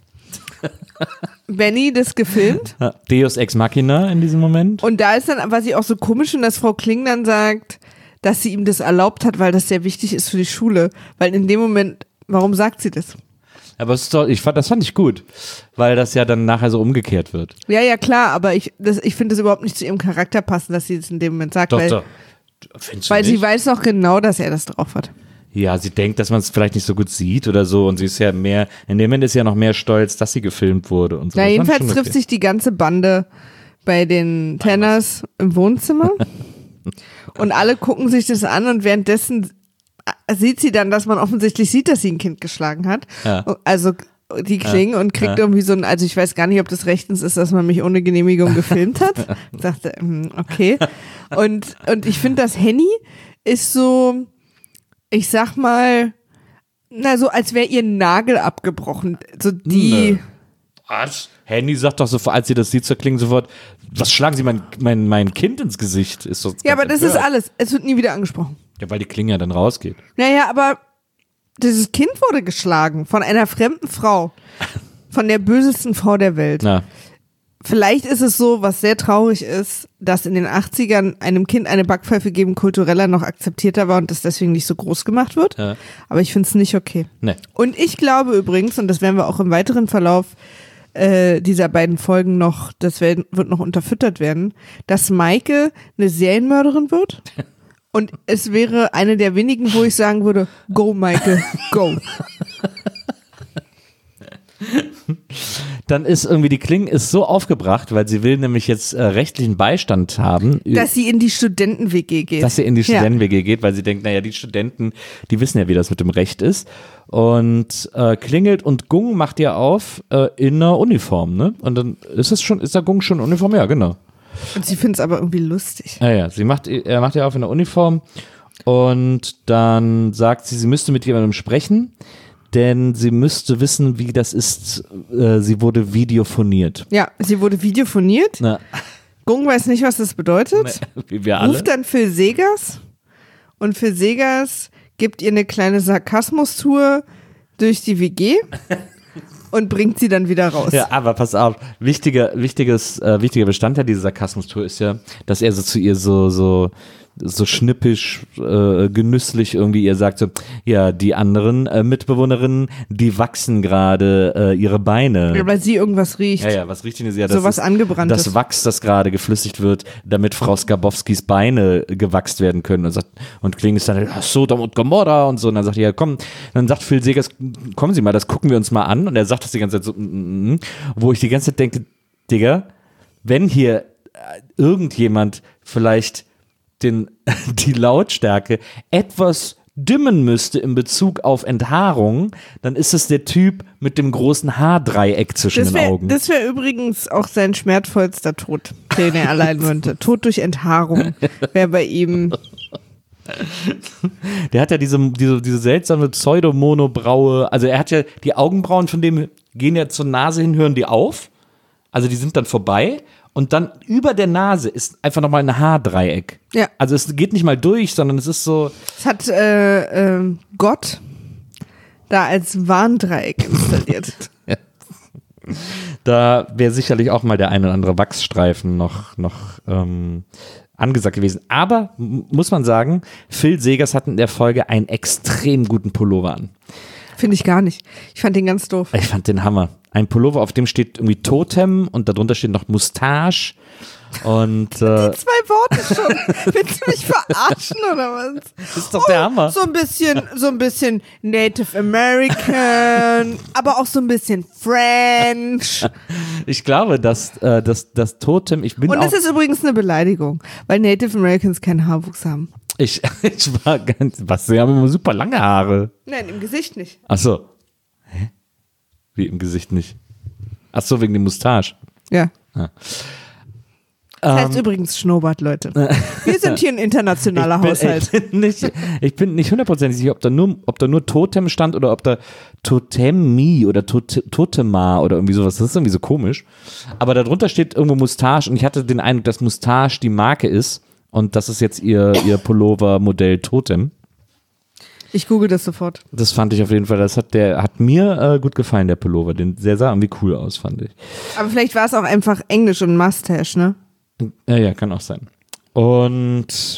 Benny, das gefilmt. Ja. Deus Ex Machina in diesem Moment. Und da ist dann, was ich auch so komisch finde, dass Frau Kling dann sagt, dass sie ihm das erlaubt hat, weil das sehr wichtig ist für die Schule. Weil in dem Moment, warum sagt sie das? Aber es ist doch, ich fand, das fand ich gut, weil das ja dann nachher so umgekehrt wird. Ja, ja, klar, aber ich, das, ich finde es überhaupt nicht zu ihrem Charakter passen, dass sie das in dem Moment sagt, Doch, weil, doch. Findest du weil sie nicht? weiß doch genau, dass er das drauf hat. Ja, sie denkt, dass man es vielleicht nicht so gut sieht oder so und sie ist ja mehr, in dem Moment ist sie ja noch mehr stolz, dass sie gefilmt wurde und so. Na, Das fand ich jedenfalls schon trifft okay. sich die ganze Bande bei den Tenners im Wohnzimmer und alle gucken sich das an und währenddessen sieht sie dann, dass man offensichtlich sieht, dass sie ein Kind geschlagen hat. Ja. Also die Kling und kriegt Ja. irgendwie so ein, also ich weiß gar nicht, ob das rechtens ist, dass man mich ohne Genehmigung gefilmt hat. Ich dachte, hm, okay. Und, und ich finde, das Henny ist so, ich sag mal, na so, als wäre ihr Nagel abgebrochen. So die, Nö. Was? Handy sagt doch so, als sie das sieht, zur Kling sofort, was schlagen Sie mein, mein, mein Kind ins Gesicht? Ist doch ja, aber ganz das ist empört. alles. Es wird nie wieder angesprochen. Ja, weil die Kling ja dann rausgeht. Naja, aber dieses Kind wurde geschlagen von einer fremden Frau. Von der bösesten Frau der Welt. Na, Vielleicht ist es so, was sehr traurig ist, dass in den achtzigern einem Kind eine Backpfeife geben kultureller noch akzeptierter war und das deswegen nicht so groß gemacht wird. Ja. Aber ich finde es nicht okay. ne. Und ich glaube übrigens, und das werden wir auch im weiteren Verlauf äh, dieser beiden Folgen noch, das werden, wird noch unterfüttert werden, dass Maike eine Serienmörderin wird. Und es wäre eine der wenigen, wo ich sagen würde, go Maike, go. Dann ist irgendwie die Kling ist so aufgebracht, weil sie will nämlich jetzt äh, rechtlichen Beistand haben, Dass sie in die Studenten-W G geht. dass sie in die Ja. Studenten-W G geht, weil sie denkt, naja, die Studenten, die wissen ja, wie das mit dem Recht ist. Und äh, klingelt und Gung macht ihr auf äh, in einer Uniform, ne? Und dann ist es schon, ist der Gung schon in Uniform? Ja, genau. Und sie findet es aber irgendwie lustig. Ja, ja, sie macht, er macht ihr auf in der Uniform und dann sagt sie, sie müsste mit jemandem sprechen, denn sie müsste wissen, wie das ist. Äh, sie wurde videophoniert. Ja, sie wurde videophoniert. Na, Gung weiß nicht, was das bedeutet. wie wir alle. Ruft dann Phil Segers und Phil Segers gibt ihr eine kleine Sarkasmus-Tour durch die W G und bringt sie dann wieder raus. Ja, aber pass auf, wichtiger, wichtiges, äh, wichtiger Bestandteil dieser Sarkasmus-Tour ist ja, dass er so zu ihr so, so, so schnippisch, äh, genüsslich irgendwie ihr sagt so, ja, die anderen äh, Mitbewohnerinnen, die wachsen gerade äh, ihre Beine. Ja, weil sie irgendwas riecht. Ja, ja, was riecht denn ja, das so was ist Angebranntes. das Wachs, das gerade geflüssigt wird, damit Frau Skarbowskis Beine gewachst werden können. Und, sagt, und Kling ist dann, ach Sodom und Gomorra und so. Und dann sagt er, ja komm, dann sagt Phil Segers, kommen Sie mal, das gucken wir uns mal an. Und er sagt das die ganze Zeit so, mm, mm, wo ich die ganze Zeit denke, Digga, wenn hier irgendjemand vielleicht den, die Lautstärke etwas dimmen müsste in Bezug auf Enthaarung, dann ist es der Typ mit dem großen Haardreieck zwischen das wär, den Augen. Das wäre übrigens auch sein schmerzvollster Tod, den er erleiden könnte. Tod durch Enthaarung wäre bei ihm. Der hat ja diese, diese, diese seltsame Pseudomonobraue, also er hat ja die Augenbrauen, von dem gehen ja zur Nase hin, hören die auf, also die sind dann vorbei. Und dann über der Nase ist einfach nochmal ein Haardreieck. Ja. Also es geht nicht mal durch, sondern es ist so. Es hat äh, äh, Gott da als Warndreieck installiert. Ja. Da wäre sicherlich auch mal der ein oder andere Wachsstreifen noch, noch ähm, angesagt gewesen. Aber m- muss man sagen, Phil Segers hat in der Folge einen extrem guten Pullover an. Finde ich gar nicht. Ich fand den ganz doof. Ich fand den Hammer. Ein Pullover, auf dem steht irgendwie Totem und darunter steht noch Mustache. Und äh, Die zwei Worte schon. Willst du mich verarschen oder was? das ist doch der Hammer. So ein bisschen, so ein bisschen Native American, aber auch so ein bisschen French. Ich glaube, dass äh, das, das Totem, ich bin Und auch, das ist übrigens eine Beleidigung, weil Native Americans keinen Haarwuchs haben. ich, ich war ganz, was, sie haben immer super lange Haare. Nein, im Gesicht nicht. Ach so. Hä? Wie im Gesicht nicht? Ach so, wegen dem Mustache. Ja. Ah. Das heißt Ähm, übrigens Schnurrbart, Leute. Wir sind hier ein internationaler ich bin, Haushalt. Ich bin nicht, ich bin nicht hundertprozentig sicher, ob da nur, ob da nur Totem stand oder ob da Totemi oder Tot, Totema oder irgendwie sowas. Das ist irgendwie so komisch. Aber darunter steht irgendwo Mustache und ich hatte den Eindruck, dass Mustache die Marke ist und das ist jetzt ihr, ihr Pullover-Modell Totem. Ich google das sofort. Das fand ich auf jeden Fall, das hat der hat mir äh, gut gefallen, der Pullover. Den, der sah irgendwie cool aus, fand ich. Aber vielleicht war es auch einfach Englisch und Mustache, ne? Ja, ja, kann auch sein. Und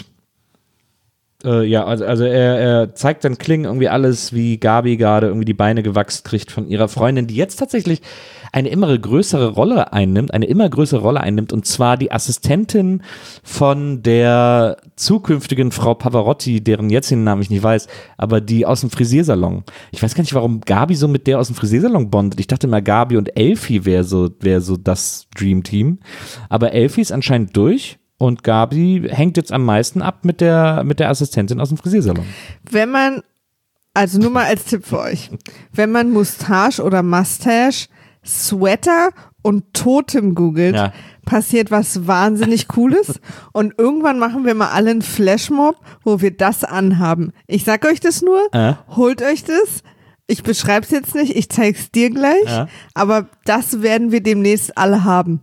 äh, ja, also, also er, er zeigt dann Kling irgendwie alles, wie Gabi gerade irgendwie die Beine gewachst kriegt von ihrer Freundin, die jetzt tatsächlich eine immer größere Rolle einnimmt, eine immer größere Rolle einnimmt, und zwar die Assistentin von der zukünftigen Frau Pavarotti, deren jetzigen Namen ich nicht weiß, aber die aus dem Frisiersalon. Ich weiß gar nicht, warum Gabi so mit der aus dem Frisiersalon bondet. Ich dachte immer, Gabi und Elfie wäre so, wär so das Dream-Team. Aber Elfie ist anscheinend durch und Gabi hängt jetzt am meisten ab mit der, mit der Assistentin aus dem Frisiersalon. Wenn man, also nur mal als Tipp für euch, wenn man Mustache oder Mustache, Sweater und Totem googelt, Ja. passiert was wahnsinnig Cooles und irgendwann machen wir mal alle einen Flashmob, wo wir das anhaben. Ich sag euch das nur, Äh? holt euch das. Ich beschreib's jetzt nicht, ich zeig's dir gleich, Ja. aber das werden wir demnächst alle haben.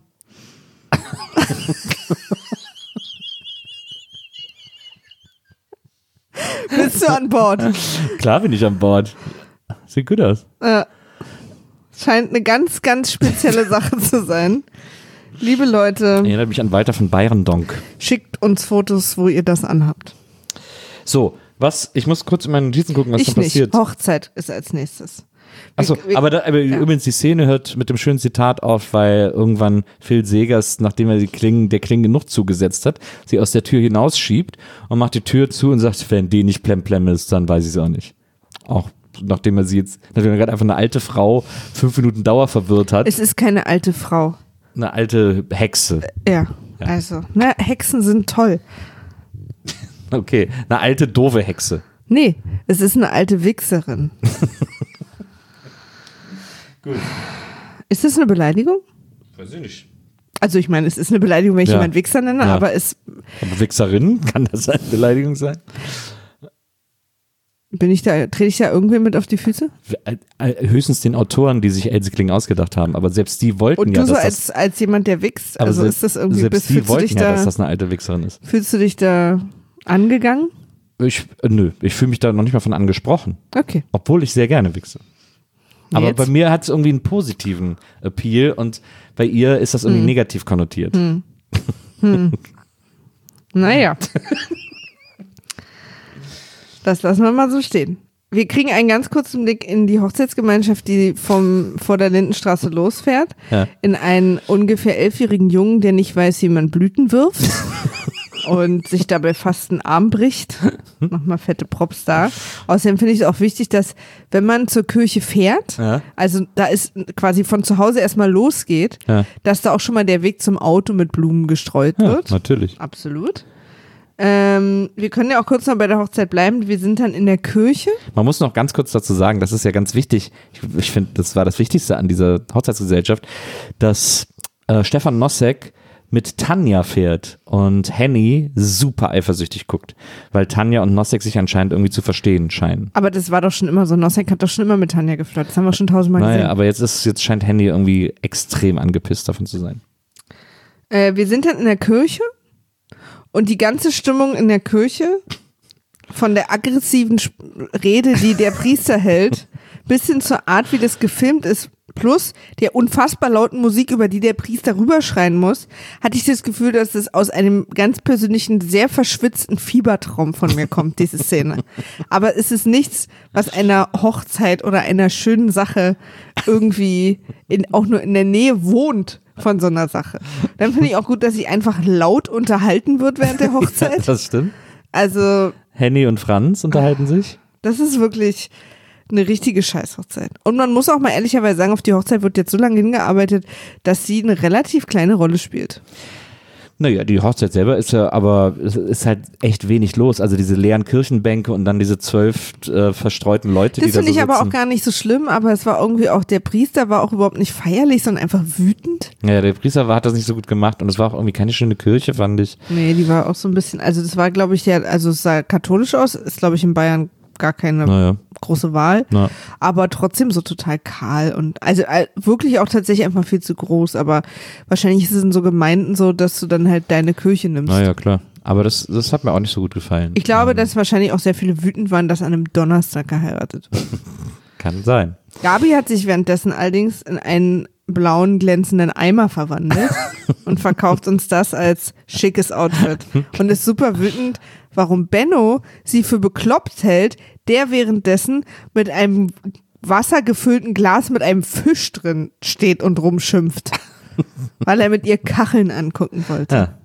Bist du an Bord? Klar bin ich an Bord. Sieht gut aus. Äh, scheint eine ganz, ganz spezielle Sache zu sein. Liebe Leute, Erinnert mich an Walter von Bayerndonk. schickt uns Fotos, wo ihr das anhabt. So, was, ich muss kurz in meine Notizen gucken, was Ich da nicht. passiert. Hochzeit ist als nächstes. Achso, Wir- aber, da, aber ja. übrigens, die Szene hört mit dem schönen Zitat auf, weil irgendwann Phil Segers, nachdem er die Klingen, der Klingen genug zugesetzt hat, sie aus der Tür hinausschiebt und macht die Tür zu und sagt, wenn die nicht plemplem ist, dann weiß ich es auch nicht. Auch nachdem er sie jetzt, nachdem er gerade einfach eine alte Frau fünf Minuten Dauer verwirrt hat, Es ist keine alte Frau. eine alte Hexe. Ja, Ja. also, ne, Hexen sind toll. Okay, eine alte doofe Hexe. Nee, es ist eine alte Wichserin. Gut. Ist das eine Beleidigung? Weiß ich nicht. Also ich meine, es ist eine Beleidigung, wenn ich Ja. jemanden Wichser nenne, Ja. aber es Aber Wichserin, kann das eine Beleidigung sein? bin ich da, trete ich da irgendwem mit auf die Füße? Äh, äh, Höchstens den Autoren, die sich Else Kling ausgedacht haben, aber selbst die wollten Und ja, du so dass als, das, als jemand, der wichst, aber also selbst, ist das irgendwie, selbst bist, die fühlst, du wollten dich ja, dass da, das eine alte Wichserin ist. fühlst du dich da angegangen? Ich, nö, ich fühle mich da noch nicht mal von angesprochen. Okay. Obwohl ich sehr gerne wichse. Aber Jetzt? bei mir hat es irgendwie einen positiven Appeal und bei ihr ist das irgendwie hm. negativ konnotiert. Hm. Hm. Naja. Das lassen wir mal so stehen. Wir kriegen einen ganz kurzen Blick in die Hochzeitsgemeinschaft, die vom, vor der Lindenstraße losfährt. Ja. In einen ungefähr elfjährigen Jungen, der nicht weiß, wie man Blüten wirft. Und sich dabei fast einen Arm bricht. Nochmal fette Props da. Außerdem finde ich es auch wichtig, dass wenn man zur Kirche fährt, Ja. also da ist quasi von zu Hause erstmal losgeht, Ja. dass da auch schon mal der Weg zum Auto mit Blumen gestreut Ja, wird. natürlich. Absolut. Ähm, wir können ja auch kurz noch bei der Hochzeit bleiben. Wir sind dann in der Kirche. Man muss noch ganz kurz dazu sagen, das ist ja ganz wichtig, ich, ich finde, das war das Wichtigste an dieser Hochzeitsgesellschaft, dass äh, Stefan Nossek mit Tanja fährt und Henny super eifersüchtig guckt, weil Tanja und Nossek sich anscheinend irgendwie zu verstehen scheinen. Aber das war doch schon immer so. Nossek hat doch schon immer mit Tanja geflirtet. Das haben wir schon tausendmal Naja, gesehen. aber jetzt, ist, jetzt scheint Henny irgendwie extrem angepisst davon zu sein. Äh, wir sind dann in der Kirche und die ganze Stimmung in der Kirche, von der aggressiven Sp- Rede, die der Priester hält, bis hin zur Art, wie das gefilmt ist, plus der unfassbar lauten Musik, über die der Priester rüberschreien muss, hatte ich das Gefühl, dass es aus einem ganz persönlichen, sehr verschwitzten Fiebertraum von mir kommt, diese Szene. Aber es ist nichts, was einer Hochzeit oder einer schönen Sache irgendwie in, auch nur in der Nähe wohnt von so einer Sache. Dann finde ich auch gut, dass sich einfach laut unterhalten wird während der Hochzeit. Ja, das stimmt. Also Henny und Franz unterhalten sich. das ist wirklich eine richtige Scheißhochzeit. Und man muss auch mal ehrlicherweise sagen, auf die Hochzeit wird jetzt so lange hingearbeitet, dass sie eine relativ kleine Rolle spielt. Naja, die Hochzeit selber ist ja, aber es ist halt echt wenig los. Also diese leeren Kirchenbänke und dann diese zwölf äh, verstreuten Leute, Das die da so finde ich aber sitzen. auch gar nicht so schlimm, aber es war irgendwie auch, der Priester war auch überhaupt nicht feierlich, sondern einfach wütend. Ja, der Priester war, hat das nicht so gut gemacht und es war auch irgendwie keine schöne Kirche, fand ich. Nee, die war auch so ein bisschen, also das war, glaube ich, ja, also es sah katholisch aus, ist, glaube ich, in Bayern gar keine Naja. große Wahl, Na. aber trotzdem so total kahl und also äh, wirklich auch tatsächlich einfach viel zu groß, aber wahrscheinlich ist es in so Gemeinden so, dass du dann halt deine Kirche nimmst. Naja, klar. Aber das, das hat mir auch nicht so gut gefallen. Ich glaube, Ähm, dass wahrscheinlich auch sehr viele wütend waren, dass an einem Donnerstag geheiratet wird. Kann sein. Gabi hat sich währenddessen allerdings in einen blauen, glänzenden Eimer verwandelt und verkauft uns das als schickes Outfit. Und ist super wütend, warum Benno sie für bekloppt hält, der währenddessen mit einem wassergefüllten Glas mit einem Fisch drin steht und rumschimpft. Weil er mit ihr Kacheln angucken wollte. Ja.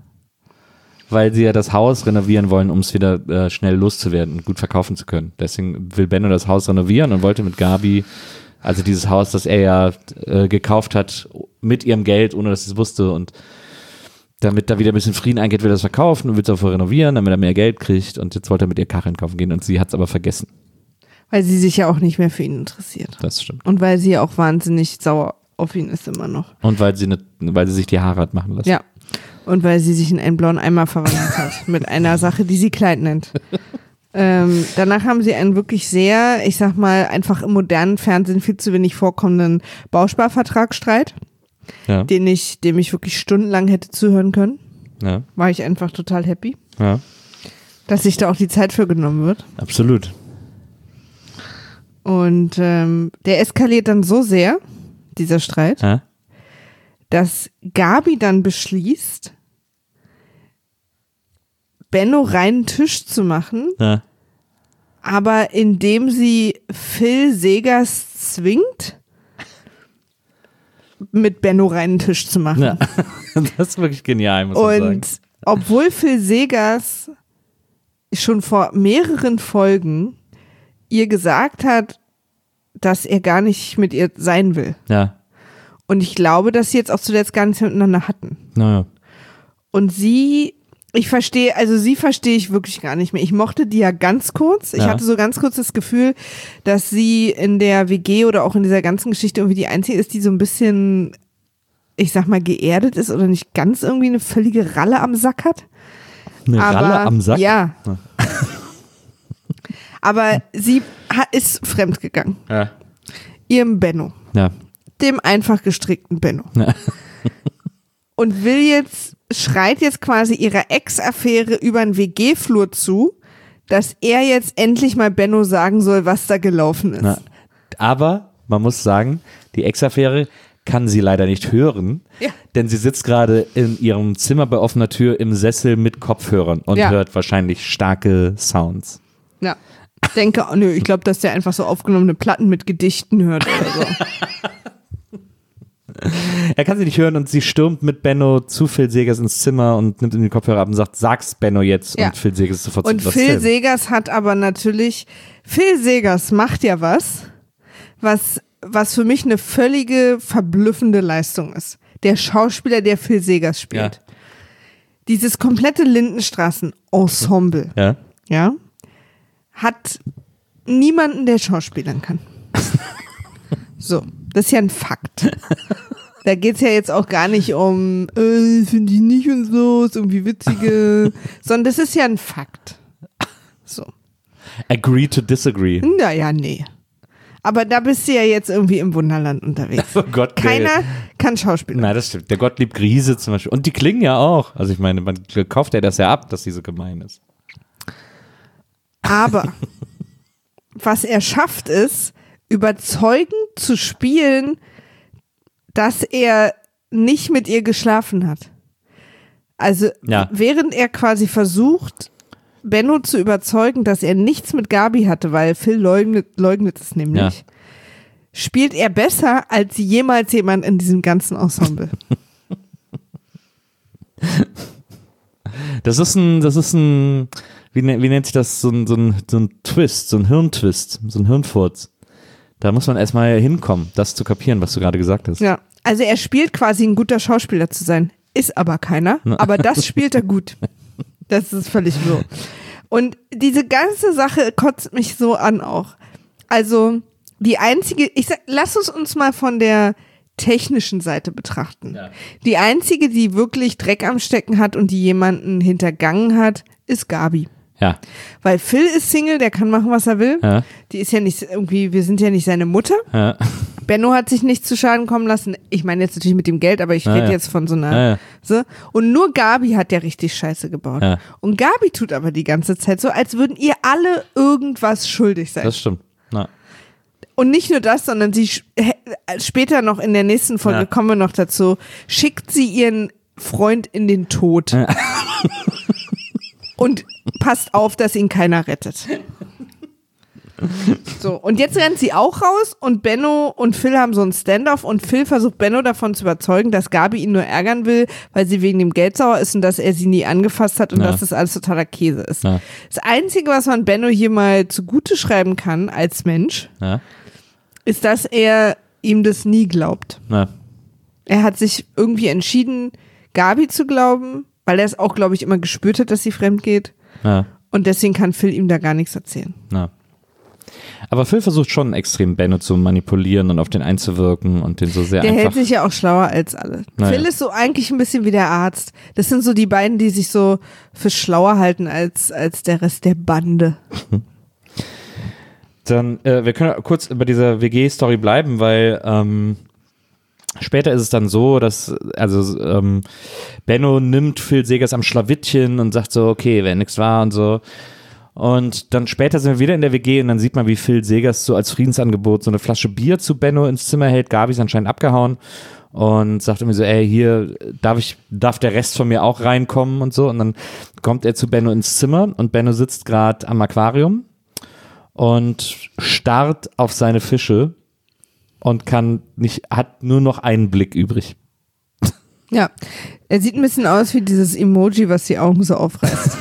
Weil sie ja das Haus renovieren wollen, um es wieder äh, schnell loszuwerden und gut verkaufen zu können. Deswegen will Benno das Haus renovieren und wollte mit Gabi, also dieses Haus, das er ja äh, gekauft hat, mit ihrem Geld, ohne dass sie es wusste, und damit da wieder ein bisschen Frieden eingeht, will er das verkaufen und will es auch renovieren, damit er mehr Geld kriegt, und jetzt wollte er mit ihr Kacheln kaufen gehen und sie hat es aber vergessen. Weil sie sich ja auch nicht mehr für ihn interessiert. Das stimmt. Und weil sie ja auch wahnsinnig sauer auf ihn ist immer noch. Und weil sie, ne, weil sie sich die Haare hat machen lassen. Ja. Und weil sie sich in einen blauen Eimer verwandelt hat. Mit einer Sache, die sie Kleid nennt. Ähm, danach haben sie einen wirklich sehr, ich sag mal, einfach im modernen Fernsehen viel zu wenig vorkommenden Bausparvertragsstreit, Ja. den ich, dem ich wirklich stundenlang hätte zuhören können. Ja. War ich einfach total happy, Ja. dass sich da auch die Zeit für genommen wird. Absolut. Und ähm, der eskaliert dann so sehr, dieser Streit, Ja. dass Gabi dann beschließt, Benno reinen Tisch zu machen, Ja. aber indem sie Phil Segers zwingt, mit Benno reinen Tisch zu machen. Ja. Das ist wirklich genial, muss man sagen. Und obwohl Phil Segers schon vor mehreren Folgen ihr gesagt hat, dass er gar nicht mit ihr sein will. Ja. Und ich glaube, dass sie jetzt auch zuletzt gar nichts miteinander hatten. Naja. Und sie, ich verstehe, also sie verstehe ich wirklich gar nicht mehr. Ich mochte die ja ganz kurz. Ich Ja. hatte so ganz kurz das Gefühl, dass sie in der W G oder auch in dieser ganzen Geschichte irgendwie die Einzige ist, die so ein bisschen, ich sag mal, geerdet ist oder nicht ganz irgendwie eine völlige Ralle am Sack hat. Eine Aber, Ralle am Sack? Ja. Ja. Aber sie ha- ist fremdgegangen. Ja. Ihrem Benno. Ja. Dem einfach gestrickten Benno. Ja. Und will jetzt, schreit jetzt quasi ihrer Ex-Affäre über den W G-Flur zu, dass er jetzt endlich mal Benno sagen soll, was da gelaufen ist. Na, aber man muss sagen, die Ex-Affäre kann sie leider nicht hören, ja. denn sie sitzt gerade in ihrem Zimmer bei offener Tür im Sessel mit Kopfhörern und ja. hört wahrscheinlich starke Sounds. Ja, ich denke, oh, nö, ich glaube, dass der einfach so aufgenommene Platten mit Gedichten hört oder so. Er kann sie nicht hören und sie stürmt mit Benno zu Phil Segers ins Zimmer und nimmt ihm die Kopfhörer ab und sagt, sag's Benno jetzt. Ja. Und Phil Segers sofort Und zu Phil Segers hat aber natürlich, Phil Segers macht ja was, was, was für mich eine völlige verblüffende Leistung ist. Der Schauspieler, der Phil Segers spielt. Ja. Dieses komplette Lindenstraßen-Ensemble, Ja. ja, hat niemanden, der schauspielern kann. So, das ist ja ein Fakt. Da geht's ja jetzt auch gar nicht um, äh, finde ich nicht und so, ist irgendwie witzige, sondern das ist ja ein Fakt. So. Agree to disagree. Naja, nee. Aber da bist du ja jetzt irgendwie im Wunderland unterwegs. Oh Gott, Keiner nee. kann Schauspieler. Nein, das stimmt. Der Gottlieb Griese zum Beispiel. Und die klingen ja auch. Also ich meine, man kauft ja das ja ab, dass sie so gemein ist. Aber was er schafft ist, überzeugend zu spielen, dass er nicht mit ihr geschlafen hat. Also ja. während er quasi versucht, Benno zu überzeugen, dass er nichts mit Gabi hatte, weil Phil leugnet, leugnet es nämlich, ja. spielt er besser als jemals jemand in diesem ganzen Ensemble. Das ist ein, das ist ein, wie, wie nennt sich das, so ein, so ein, so ein Twist, so ein Hirntwist, so ein Hirnfurz. Da muss man erstmal hinkommen, das zu kapieren, was du gerade gesagt hast. Ja, also er spielt quasi ein guter Schauspieler zu sein, ist aber keiner, aber das spielt er gut. Das ist völlig so. Und diese ganze Sache kotzt mich so an auch. Also die einzige, ich sag, lass uns uns mal von der technischen Seite betrachten. Ja. Die einzige, die wirklich Dreck am Stecken hat und die jemanden hintergangen hat, ist Gabi. Ja. Weil Phil ist Single, der kann machen, was er will. Ja. Die ist ja nicht irgendwie, wir sind ja nicht seine Mutter. Ja. Benno hat sich nicht zu Schaden kommen lassen. Ich meine jetzt natürlich mit dem Geld, aber ich ja, rede ja. jetzt von so einer. Ja, ja. So. Und nur Gabi hat ja richtig Scheiße gebaut. Ja. Und Gabi tut aber die ganze Zeit so, als würden ihr alle irgendwas schuldig sein. Das stimmt. Na. Und nicht nur das, sondern sie später noch in der nächsten Folge, ja. kommen wir noch dazu, schickt sie ihren Freund in den Tod. Ja. Und passt auf, dass ihn keiner rettet. So, und jetzt rennt sie auch raus und Benno und Phil haben so einen Standoff und Phil versucht Benno davon zu überzeugen, dass Gabi ihn nur ärgern will, weil sie wegen dem Geld sauer ist und dass er sie nie angefasst hat und ja. dass das alles totaler Käse ist. Ja. Das Einzige, was man Benno hier mal zugute schreiben kann als Mensch, ja. ist, dass er ihm das nie glaubt. Ja. Er hat sich irgendwie entschieden, Gabi zu glauben, weil er es auch, glaube ich, immer gespürt hat, dass sie fremd geht. Ja. Und deswegen kann Phil ihm da gar nichts erzählen. Ja. Aber Phil versucht schon extrem Benno zu manipulieren und auf den einzuwirken und den so sehr der einfach... Der hält sich ja auch schlauer als alle. Naja. Phil ist so eigentlich ein bisschen wie der Arzt. Das sind so die beiden, die sich so für schlauer halten als, als der Rest der Bande. Dann, äh, wir können kurz bei dieser W G-Story bleiben, weil ähm, später ist es dann so, dass also ähm, Benno nimmt Phil Segers am Schlawittchen und sagt so, okay, wenn nichts war und so. Und dann später sind wir wieder in der W G und dann sieht man, wie Phil Segers so als Friedensangebot so eine Flasche Bier zu Benno ins Zimmer hält. Gabi ist anscheinend abgehauen und sagt irgendwie so, ey, hier darf ich, darf der Rest von mir auch reinkommen und so. Und dann kommt er zu Benno ins Zimmer und Benno sitzt gerade am Aquarium und starrt auf seine Fische und kann nicht, hat nur noch einen Blick übrig. Ja, er sieht ein bisschen aus wie dieses Emoji, was die Augen so aufreißt.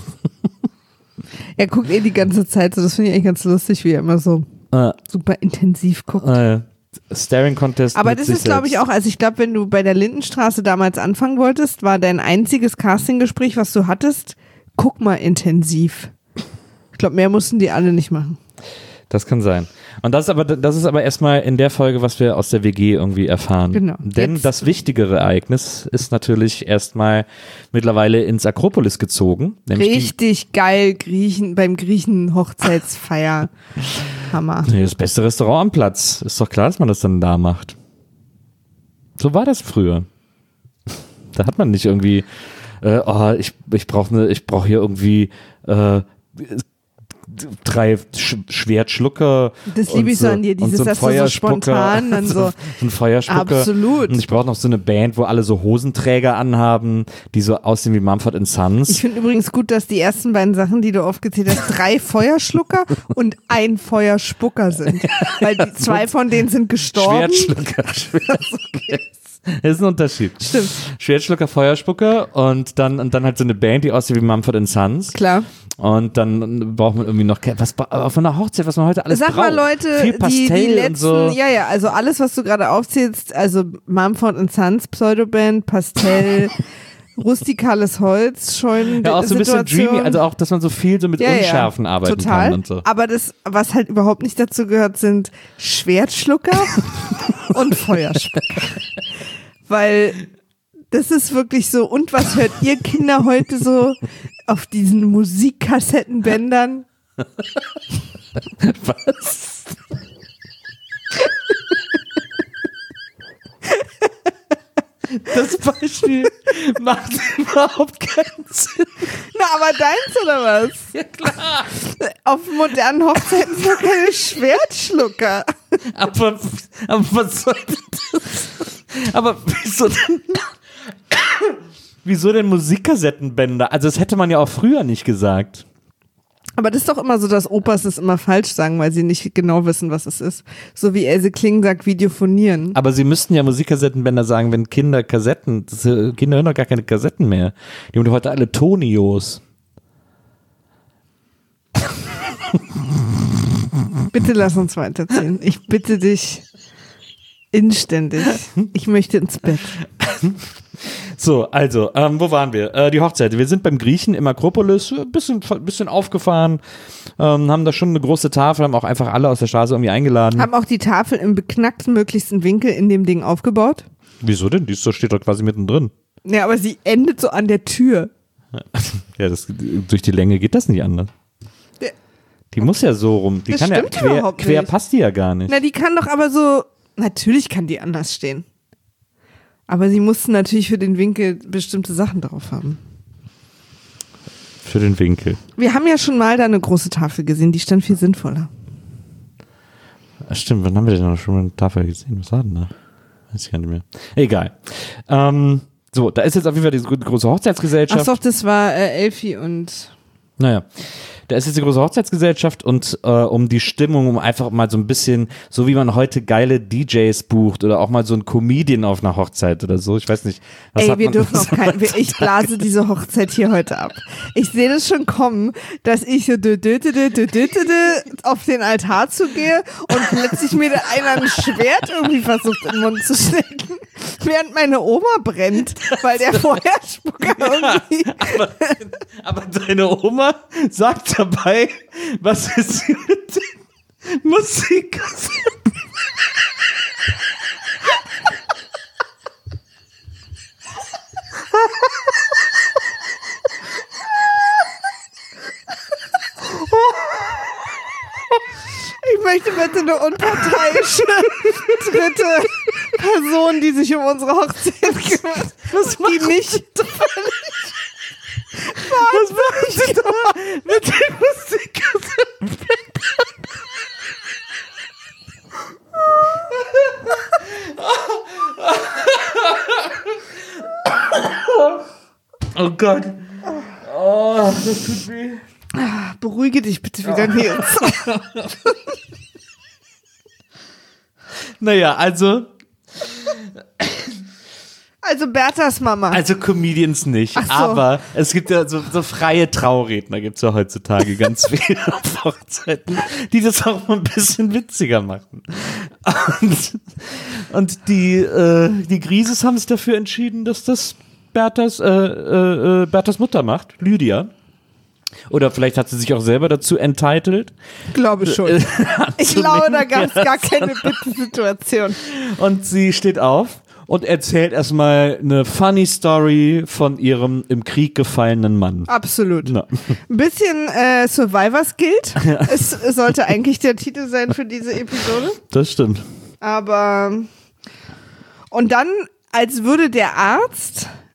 Er guckt eh die ganze Zeit so, das finde ich eigentlich ganz lustig, wie er immer so äh, super intensiv guckt. Äh, Staring Contest. Aber das ist, glaube ich, auch, also ich glaube, wenn du bei der Lindenstraße damals anfangen wolltest, war dein einziges Castinggespräch, was du hattest, guck mal intensiv. Ich glaube, mehr mussten die alle nicht machen. Das kann sein. Und das ist aber, das ist aber erstmal in der Folge, was wir aus der W G irgendwie erfahren. Genau. Denn Jetzt. Das wichtigere Ereignis ist natürlich erstmal mittlerweile ins Akropolis gezogen. Richtig geil Griechen, beim Griechen Hochzeitsfeier. Hammer. Nee, das beste Restaurant am Platz. Ist doch klar, dass man das dann da macht. So war das früher. Da hat man nicht irgendwie, äh, oh, ich, ich brauche ne, ich brauche hier irgendwie, äh, drei Sch- Schwertschlucker. Das liebe ich so an dir, dieses, so dass du so spontan dann so. so ein Feuerspucker. Absolut. Und ich brauche noch so eine Band, wo alle so Hosenträger anhaben, die so aussehen wie Mumford and Sons. Ich finde übrigens gut, dass die ersten beiden Sachen, die du aufgezählt hast, drei Feuerschlucker und ein Feuerspucker sind. Weil die zwei von denen sind gestorben. Schwertschlucker. Schwertschlucker. Das ist ein Unterschied. Stimmt. Schwertschlucker, Feuerspucker und dann, und dann halt so eine Band, die aussieht wie Mumford and Sons. Klar. Und dann braucht man irgendwie noch, was, auf einer Hochzeit, was man heute alles Sag braucht. mal Leute, Viel die, Pastell die letzten, und so. ja, ja, also alles, was du gerade aufzählst, also Mumford and Sons, Pseudoband, Pastell, rustikales Holz, Scheunen. Ja, auch so ein bisschen Situation. dreamy, also auch, dass man so viel so mit Ja, Unschärfen ja, arbeiten total. kann und so. Aber das, was halt überhaupt nicht dazu gehört, sind Schwertschlucker und Feuerspucker. Weil das ist wirklich so, und was hört ihr Kinder heute so auf diesen Musikkassettenbändern? Was? Das Beispiel macht überhaupt keinen Sinn. Na, aber deins oder was? Ja, klar. Auf modernen Hochzeiten sind keine Schwertschlucker. Aber, aber was soll das? Aber wieso denn? Wieso denn Musikkassettenbänder? Also das hätte man ja auch früher nicht gesagt. Aber das ist doch immer so, dass Opas das immer falsch sagen, weil sie nicht genau wissen, was es ist. So wie Else Kling sagt, Videophonieren. Aber sie müssten ja Musikkassettenbänder sagen, wenn Kinder Kassetten, das, äh, Kinder hören doch gar keine Kassetten mehr. Die haben doch heute alle Tonios. Bitte lass uns weiterziehen. Ich bitte dich inständig. Ich möchte ins Bett. So, also, ähm, wo waren wir? Äh, die Hochzeit. Wir sind beim Griechen im Akropolis, ein bisschen, bisschen aufgefahren, ähm, haben da schon eine große Tafel, haben auch einfach alle aus der Straße irgendwie eingeladen. Haben auch die Tafel im beknackten möglichsten Winkel in dem Ding aufgebaut. Wieso denn? Die ist doch, steht doch quasi mittendrin. Ja, aber sie endet so an der Tür. Ja, das, durch die Länge geht das nicht anders. Der, die muss ja so rum. Die das kann ja stimmt quer, überhaupt quer nicht. passt die ja gar nicht. Na, die kann doch aber so, natürlich kann die anders stehen. Aber sie mussten natürlich für den Winkel bestimmte Sachen drauf haben. Für den Winkel. Wir haben ja schon mal da eine große Tafel gesehen, die stand viel sinnvoller. Ach, stimmt, wann haben wir denn noch schon mal eine Tafel gesehen? Was war denn da? Weiß ich gar nicht mehr. Egal. Ähm, so, da ist jetzt auf jeden Fall diese große Hochzeitsgesellschaft. Ach doch, das war äh, Elfi und... Naja, da ist jetzt die große Hochzeitsgesellschaft und äh, um die Stimmung, um einfach mal so ein bisschen, so wie man heute geile D Js bucht oder auch mal so ein Comedian auf einer Hochzeit oder so, ich weiß nicht. Was Ey, hat wir man dürfen so auch kein, wir, ich blase diese Hochzeit hier heute ab. Ich sehe das schon kommen, dass ich so dö, dö, dö, dö, dö, dö, dö, auf den Altar zugehe und plötzlich mir da einer ein Schwert irgendwie versucht in den Mund zu stecken, während meine Oma brennt, weil der Feuerspucker irgendwie... aber, aber deine Oma sagt dabei, was ist sie mit den Musikkassetten? Ich möchte bitte eine unparteiische dritte Person, die sich um unsere Hochzeit kümmert, Was die nicht Was machen Sie da mit den Musikkassetten? Oh Gott. Oh, das tut weh. Beruhige dich bitte wieder, Nils. Naja, also. Also Berthas Mama. Also Comedians nicht, Ach so. aber es gibt ja so, so freie Trauredner, gibt es ja heutzutage ganz viele auf Hochzeiten, die das auch mal ein bisschen witziger machen. Und, und die, äh, die Grieses haben sich dafür entschieden, dass das Berthas, äh, äh, Berthas Mutter macht, Lydia. Oder vielleicht hat sie sich auch selber dazu entitled. Glaube schon. Ich glaube, da gab es gar keine Bitte-Situation. Und sie steht auf und erzählt erstmal eine funny Story von ihrem im Krieg gefallenen Mann. Absolut. Na. Ein bisschen äh, Survivors Guild. Es sollte eigentlich der Titel sein für diese Episode. Das stimmt. Aber und dann, als würde der Arzt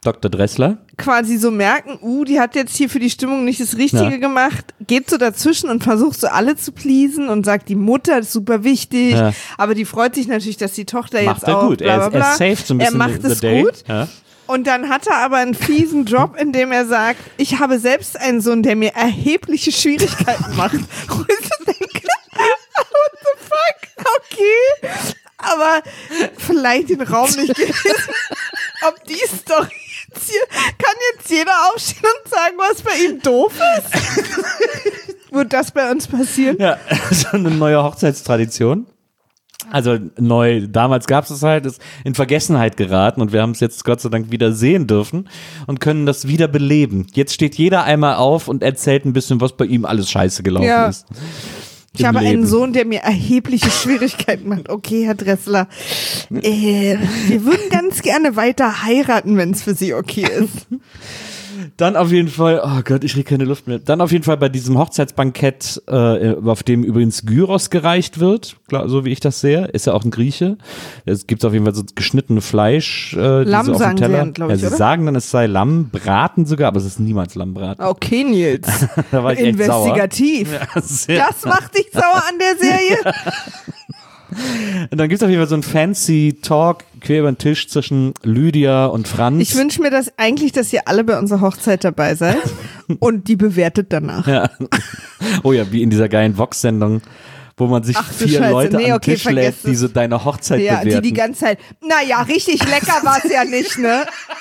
Doktor Dressler. Quasi so merken, uh, die hat jetzt hier für die Stimmung nicht das Richtige ja. gemacht, geht so dazwischen und versucht so alle zu pleasen und sagt, die Mutter ist super wichtig, ja. aber die freut sich natürlich, dass die Tochter macht jetzt er auch gut. bla bla bla. Er, er, saved so ein bisschen er macht the es day. gut. Ja. Und dann hat er aber einen fiesen Job, in dem er sagt, ich habe selbst einen Sohn, der mir erhebliche Schwierigkeiten macht. Und ich denke, what the fuck? Okay. Aber vielleicht den Raum nicht gelesen. Ob die Story jetzt hier, kann jetzt jeder aufstehen und sagen, was bei ihm doof ist? Wird das bei uns passieren? Ja, so eine neue Hochzeitstradition. Also neu, damals gab es es halt, ist in Vergessenheit geraten und wir haben es jetzt Gott sei Dank wieder sehen dürfen und können das wieder beleben. Jetzt steht jeder einmal auf und erzählt ein bisschen, was bei ihm alles scheiße gelaufen ja. ist. Ich habe Leben. einen Sohn, der mir erhebliche Schwierigkeiten macht. Okay, Herr Dressler, äh, wir würden ganz gerne weiter heiraten, wenn es für Sie okay ist. Dann auf jeden Fall, oh Gott, ich kriege keine Luft mehr. Dann auf jeden Fall bei diesem Hochzeitsbankett, äh, auf dem übrigens Gyros gereicht wird, klar, so wie ich das sehe, ist ja auch ein Grieche. Es gibt auf jeden Fall so geschnittene Fleisch. Äh, Lamm auf sagen dem Teller. sie, glaube ich, ja, Sie oder? sagen dann, es sei Lamm, Braten sogar, aber es ist niemals Lammbraten. Okay, Nils. Da war ich Investigativ. Echt sauer. Ja, das macht dich sauer an der Serie? Ja. Und dann gibt es auf jeden Fall so einen fancy Talk quer über den Tisch zwischen Lydia und Franz. Ich wünsche mir das eigentlich, dass ihr alle bei unserer Hochzeit dabei seid und die bewertet danach. Ja. Oh ja, wie in dieser geilen Vox-Sendung, wo man sich Ach, vier Scheiße. Leute nee, an okay, den Tisch lädt, die es. so deine Hochzeit ja, bewerten. Ja, die die ganze Zeit, naja, richtig lecker war es ja nicht, ne?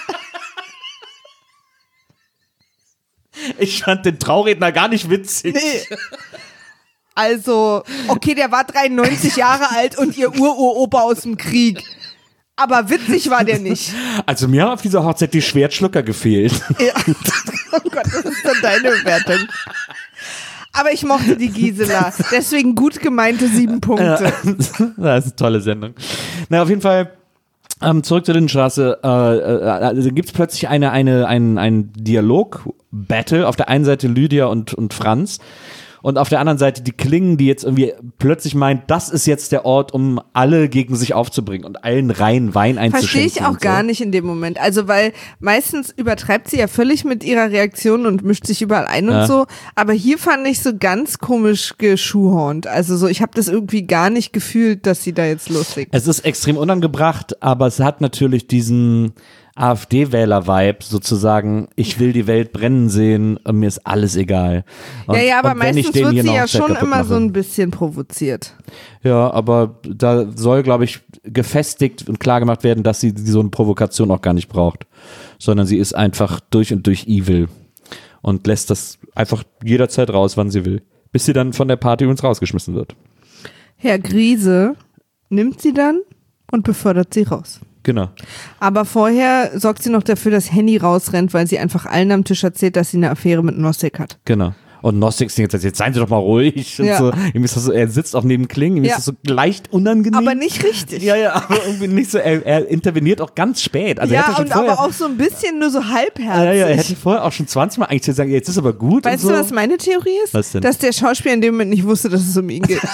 Ich fand den Trauredner gar nicht witzig. Nee. Also, okay, der war dreiundneunzig Jahre alt und ihr Ururopa aus dem Krieg. Aber witzig war der nicht. Also mir haben auf dieser Hochzeit die Schwertschlucker gefehlt. Ja. Oh Gott, das ist dann deine Bewertung. Aber ich mochte die Gisela. Deswegen gut gemeinte sieben Punkte. Ja. Das ist eine tolle Sendung. Na, auf jeden Fall ähm, zurück zur Lindenstraße. Äh, äh, also gibt es plötzlich eine, eine, ein, ein Dialog-Battle. Auf der einen Seite Lydia und, und Franz. Und auf der anderen Seite die Klingen, die jetzt irgendwie plötzlich meint, das ist jetzt der Ort, um alle gegen sich aufzubringen und allen rein Wein einzuschenken. Verstehe ich auch so. gar nicht in dem Moment. Also weil meistens übertreibt sie ja völlig mit ihrer Reaktion und mischt sich überall ein ja. und so. Aber hier fand ich so ganz komisch geschuhhornt. Also so, ich habe das irgendwie gar nicht gefühlt, dass sie da jetzt loslegt. Es ist extrem unangebracht, aber es hat natürlich diesen AfD-Wähler-Vibe sozusagen, ich will die Welt brennen sehen und mir ist alles egal. Und, ja, ja, aber meistens wird sie ja schon immer mache. so ein bisschen provoziert. Ja, aber da soll, glaube ich, gefestigt und klar gemacht werden, dass sie so eine Provokation auch gar nicht braucht, sondern sie ist einfach durch und durch evil und lässt das einfach jederzeit raus, wann sie will, bis sie dann von der Party übrigens rausgeschmissen wird. Herr Griese nimmt sie dann und befördert sie raus. Genau. Aber vorher sorgt sie noch dafür, dass Henny rausrennt, weil sie einfach allen am Tisch erzählt, dass sie eine Affäre mit Nossek hat. Genau. Und Nossek singt jetzt, jetzt seien Sie doch mal ruhig. Und ja. so. Ihm ist das so, er sitzt auch neben Klingen, ihm ja. ist das so leicht unangenehm. Aber nicht richtig. Ja, ja, aber irgendwie nicht so, er, er interveniert auch ganz spät. Also ja, er hätte schon und vorher, aber auch so ein bisschen nur so halbherzig. ja, ja, er hätte vorher auch schon zwanzig Mal eigentlich gesagt, jetzt ist aber gut. Weißt und so. du, was meine Theorie ist? Was denn? Dass der Schauspieler in dem Moment nicht wusste, dass es um ihn geht.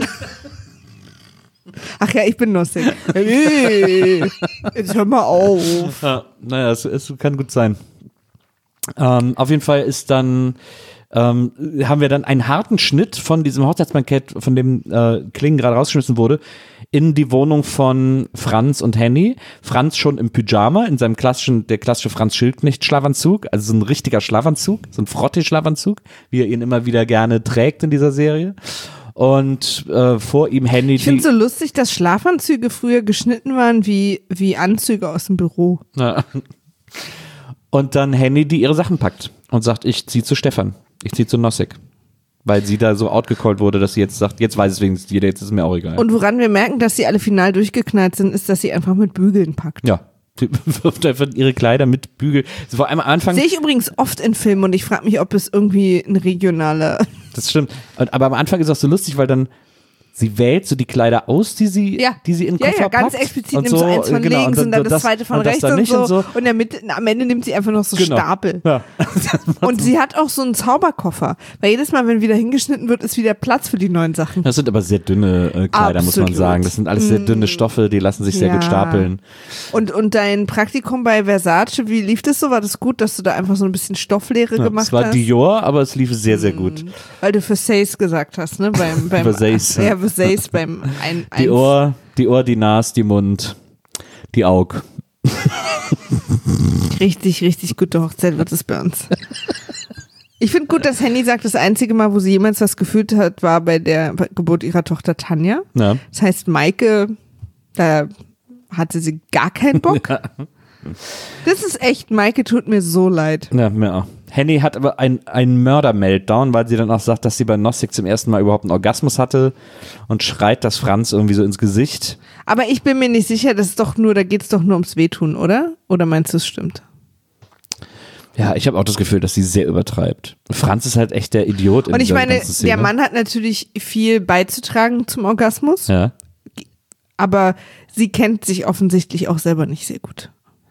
Ach ja, ich bin Nossek. Hey, jetzt hör mal auf. Ja, naja, es, es kann gut sein. Ähm, auf jeden Fall ist dann, ähm, haben wir dann einen harten Schnitt von diesem Hochzeitsbankett, von dem äh, Klingen gerade rausgeschmissen wurde, in die Wohnung von Franz und Henny. Franz schon im Pyjama, in seinem klassischen, der klassische Franz Schildknecht-Schlafanzug, also so ein richtiger Schlafanzug, so ein Frotte-Schlafanzug, wie er ihn immer wieder gerne trägt in dieser Serie. Und äh, vor ihm Henny. Ich finde es so lustig, dass Schlafanzüge früher geschnitten waren wie, wie Anzüge aus dem Büro. Ja. Und dann Henny, die ihre Sachen packt und sagt, ich ziehe zu Stefan, ich ziehe zu Nossek. Weil sie da so outgecallt wurde, dass sie jetzt sagt, jetzt weiß es wenigstens jeder, jetzt ist es mir auch egal. Und woran wir merken, dass sie alle final durchgeknallt sind, ist, dass sie einfach mit Bügeln packt. Ja. Die wirft einfach ihre Kleider mit Bügel. Vor allem am Anfang. Sehe ich übrigens oft in Filmen und ich frage mich, ob es irgendwie ein regionaler. Das stimmt. Und, aber am Anfang ist es auch so lustig, weil dann sie wählt so die Kleider aus, die sie, ja. die sie in den ja, Koffer ja, ganz packt. explizit und nimmt so, sie eins von genau, links und dann, und dann das, das zweite von rechts und, so. und so. Und der Mitte, am Ende nimmt sie einfach noch so genau. Stapel. Ja. Und sie hat auch so einen Zauberkoffer, weil jedes Mal, wenn wieder hingeschnitten wird, ist wieder Platz für die neuen Sachen. Das sind aber sehr dünne äh, Kleider, Absolut. muss man sagen. Das sind alles sehr dünne Stoffe, die lassen sich sehr ja. gut stapeln. Und, und dein Praktikum bei Versace, wie lief das so? War das gut, dass du da einfach so ein bisschen Stofflehre ja, gemacht hast? Es war Dior, aber es lief sehr, sehr gut. Weil du Versace gesagt hast, ne? Beim, beim, Versace. Ja, Versace beim ein, ein Die Ohr, die Ohr, die Nase, die Mund, die Aug. Richtig, richtig gute Hochzeit wird es bei uns. Ich finde gut, dass Henny sagt, das einzige Mal, wo sie jemals was gefühlt hat, war bei der Geburt ihrer Tochter Tanja. Ja. Das heißt, Maike, da hatte sie gar keinen Bock. Ja. Das ist echt, Maike tut mir so leid. Ja, mir auch. Henny hat aber einen Mörder-Meltdown, weil sie dann auch sagt, dass sie bei Gnostik zum ersten Mal überhaupt einen Orgasmus hatte und schreit das Franz irgendwie so ins Gesicht. Aber ich bin mir nicht sicher, das ist doch nur, da geht es doch nur ums Wehtun, oder? Oder meinst du, es stimmt? Ja, ich habe auch das Gefühl, dass sie sehr übertreibt. Franz ist halt echt der Idiot in Und ich dieser meine, ganzen Szene. der Mann hat natürlich viel beizutragen zum Orgasmus, ja. aber sie kennt sich offensichtlich auch selber nicht sehr gut.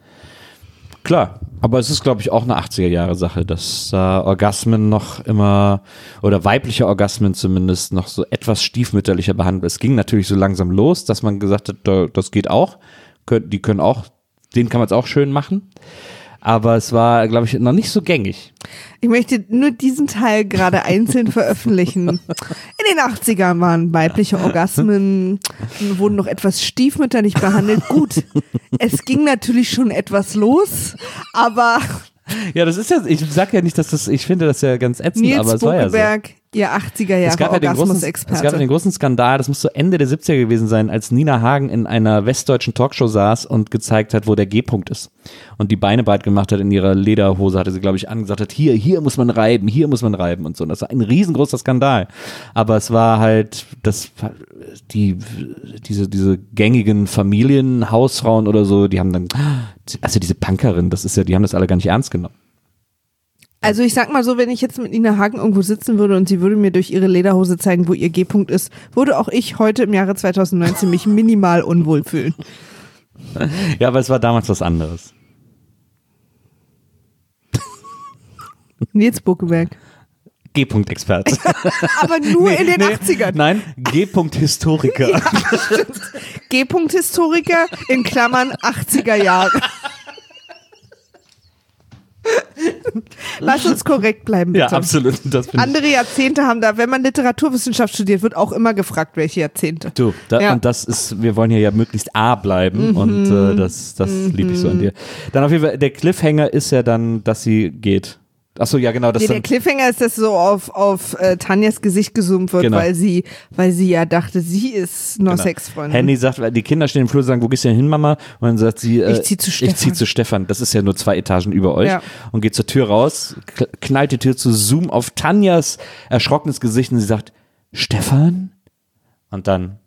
Klar, aber es ist, glaube ich, auch eine achtziger-Jahre-Sache, dass äh, Orgasmen noch immer, oder weibliche Orgasmen zumindest, noch so etwas stiefmütterlicher behandelt. Es ging natürlich so langsam los, dass man gesagt hat, da, das geht auch, Kön- die können auch, den kann man es auch schön machen. Aber es war, glaube ich, noch nicht so gängig. Ich möchte nur diesen Teil gerade einzeln veröffentlichen. In den achtzigern waren weibliche Orgasmen, wurden noch etwas stiefmütterlich behandelt. Gut, es ging natürlich schon etwas los, aber... Ja, das ist ja, ich sag ja nicht, dass das, ich finde das ja ganz ätzend, Nils aber es war ja so. Bokeberg, ihr achtziger Jahre Orgasmus-Experte. Es gab ja den großen Skandal, das muss so Ende der siebziger gewesen sein, als Nina Hagen in einer westdeutschen Talkshow saß und gezeigt hat, wo der G-Punkt ist. Und die Beine breit gemacht hat in ihrer Lederhose, hatte sie, glaube ich, angesagt hat, hier, hier muss man reiben, hier muss man reiben und so. Und das war ein riesengroßer Skandal. Aber es war halt, das, die, diese, diese gängigen Familienhausfrauen oder so, die haben dann, also diese Punkerin, das ist ja, die haben das alle gar nicht ernst genommen. Also ich sag mal so, wenn ich jetzt mit Nina Hagen irgendwo sitzen würde und sie würde mir durch ihre Lederhose zeigen, wo ihr G-Punkt ist, würde auch ich heute im Jahre zweitausendneunzehn mich minimal unwohl fühlen. Ja, aber es war damals was anderes. Nils Bokeberg. G-Punkt-Experte. Aber nur nee, in den nee, achtzigern. Nein, G-Punkt-Historiker. Ja, stimmt. G-Punkt-Historiker in Klammern achtziger Jahre. Lass uns korrekt bleiben, bitte. Ja, absolut. Das Andere Jahrzehnte haben da, wenn man Literaturwissenschaft studiert, wird auch immer gefragt, welche Jahrzehnte. Du, da, ja. und das ist, wir wollen hier ja möglichst A bleiben mhm. und äh, das, das mhm. liebe ich so an dir. Dann auf jeden Fall, der Cliffhanger ist ja dann, dass sie geht. Achso, ja, genau. Das nee, dann, der Cliffhanger ist, dass so auf, auf äh, Tanjas Gesicht gezoomt wird, genau. weil sie, weil sie ja dachte, sie ist nur genau. Sexfreundin. Henny sagt, die Kinder stehen im Flur und sagen, wo gehst du denn hin, Mama? Und dann sagt sie, äh, ich zieh zu Stefan. Ich zieh zu Stefan. Das ist ja nur zwei Etagen über euch. Ja. Und geht zur Tür raus, knallt die Tür zu, zoom auf Tanjas erschrockenes Gesicht und sie sagt, Stefan? Und dann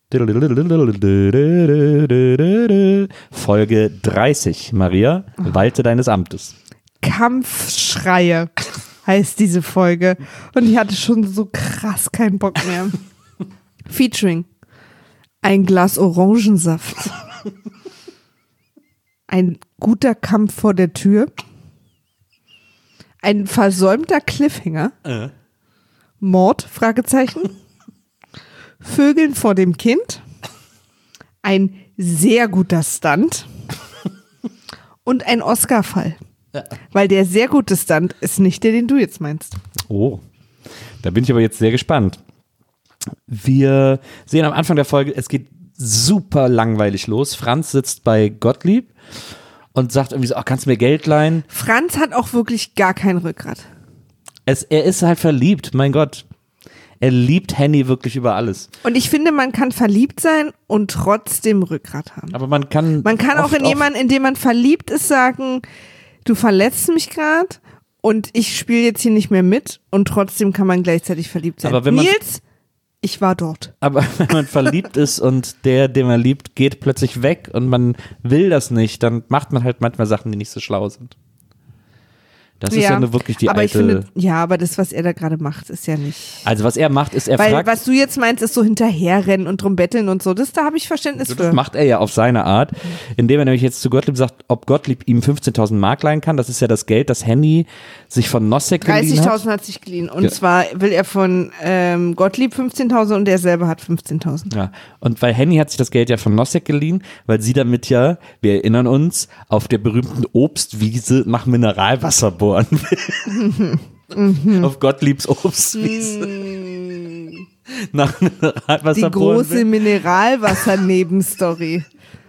Folge dreißig, Maria, walte deines Amtes. Kampfschreie heißt diese Folge. Und ich hatte schon so krass keinen Bock mehr. Featuring ein Glas Orangensaft. Ein guter Kampf vor der Tür. Ein versäumter Cliffhanger. Äh. Mord, Fragezeichen. Vögeln vor dem Kind. Ein sehr guter Stunt. Und ein Oscar-Fall. Weil der sehr gute Stunt ist nicht der, den du jetzt meinst. Oh, da bin ich aber jetzt sehr gespannt. Wir sehen am Anfang der Folge, es geht super langweilig los. Franz sitzt bei Gottlieb und sagt irgendwie so, ach, kannst du mir Geld leihen? Franz hat auch wirklich gar kein Rückgrat. Es, er ist halt verliebt, mein Gott. Er liebt Henny wirklich über alles. Und ich finde, man kann verliebt sein und trotzdem Rückgrat haben. Aber man kann Man kann auch in jemanden, in dem man verliebt ist, sagen, du verletzt mich gerade und ich spiele jetzt hier nicht mehr mit und trotzdem kann man gleichzeitig verliebt sein. Aber wenn man, Nils, ich war dort. Aber wenn man verliebt ist und der, den man liebt, geht plötzlich weg und man will das nicht, dann macht man halt manchmal Sachen, die nicht so schlau sind. Das ist ja, ja nur wirklich die aber alte... Ich finde, ja, aber das, was er da gerade macht, ist ja nicht... Also was er macht, ist, er Weil, fragt... was du jetzt meinst, ist so hinterherrennen und drum betteln und so, das, da habe ich Verständnis das für. Das macht er ja auf seine Art, indem er nämlich jetzt zu Gottlieb sagt, ob Gottlieb ihm fünfzehntausend Mark leihen kann. Das ist ja das Geld, das Henny sich von Nosek geliehen hat. dreißigtausend hat sich geliehen. Und ja. zwar will er von ähm, Gottlieb fünfzehntausend und er selber hat fünfzehntausend. Ja, und weil Henny hat sich das Geld ja von Nosek geliehen, weil sie damit ja, wir erinnern uns, auf der berühmten Obstwiese nach Mineralwasser bohren will. Mhm. Auf Gottliebs Obstwiese. Mhm. Nach Mineralwasser Die große Mineralwasser-Nebenstory.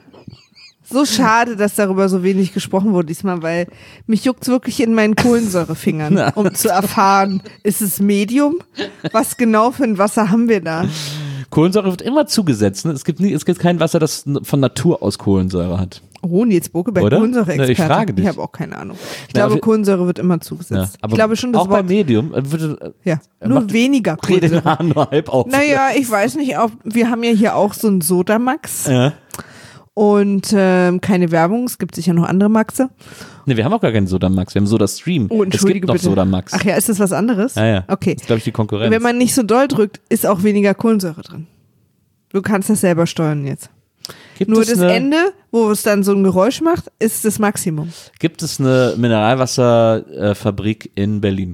So schade, dass darüber so wenig gesprochen wurde diesmal, weil mich juckt's wirklich in meinen Kohlensäurefingern, Na. um zu erfahren, ist es Medium? Was genau für ein Wasser haben wir da? Kohlensäure wird immer zugesetzt. Ne? Es gibt nie, es gibt kein Wasser, das von Natur aus Kohlensäure hat. Oh, Nils Bokeberg, Kohlensäure-Experte. Ich frage dich. Ich habe auch keine Ahnung. Ich Na, glaube, Kohlensäure wird immer zugesetzt. Ja, aber ich glaube schon, das auch Wort, bei Medium würde ja, nur weniger Kohlensäure. Nur halb auf. Naja, ich weiß nicht, ob wir haben ja hier auch so einen Sodamax. Ja. Und ähm, keine Werbung, es gibt sicher noch andere Maxe. Ne, wir haben auch gar keinen Sodamax, wir haben Sodastream. Oh, es gibt noch bitte. Sodamax. Ach ja, ist das was anderes? Ja, ja. Okay. Das ist, glaube ich, die Konkurrenz. Wenn man nicht so doll drückt, ist auch weniger Kohlensäure drin. Du kannst das selber steuern jetzt. Gibt Nur es das eine, Ende, wo es dann so ein Geräusch macht, ist das Maximum. Gibt es eine Mineralwasserfabrik in Berlin?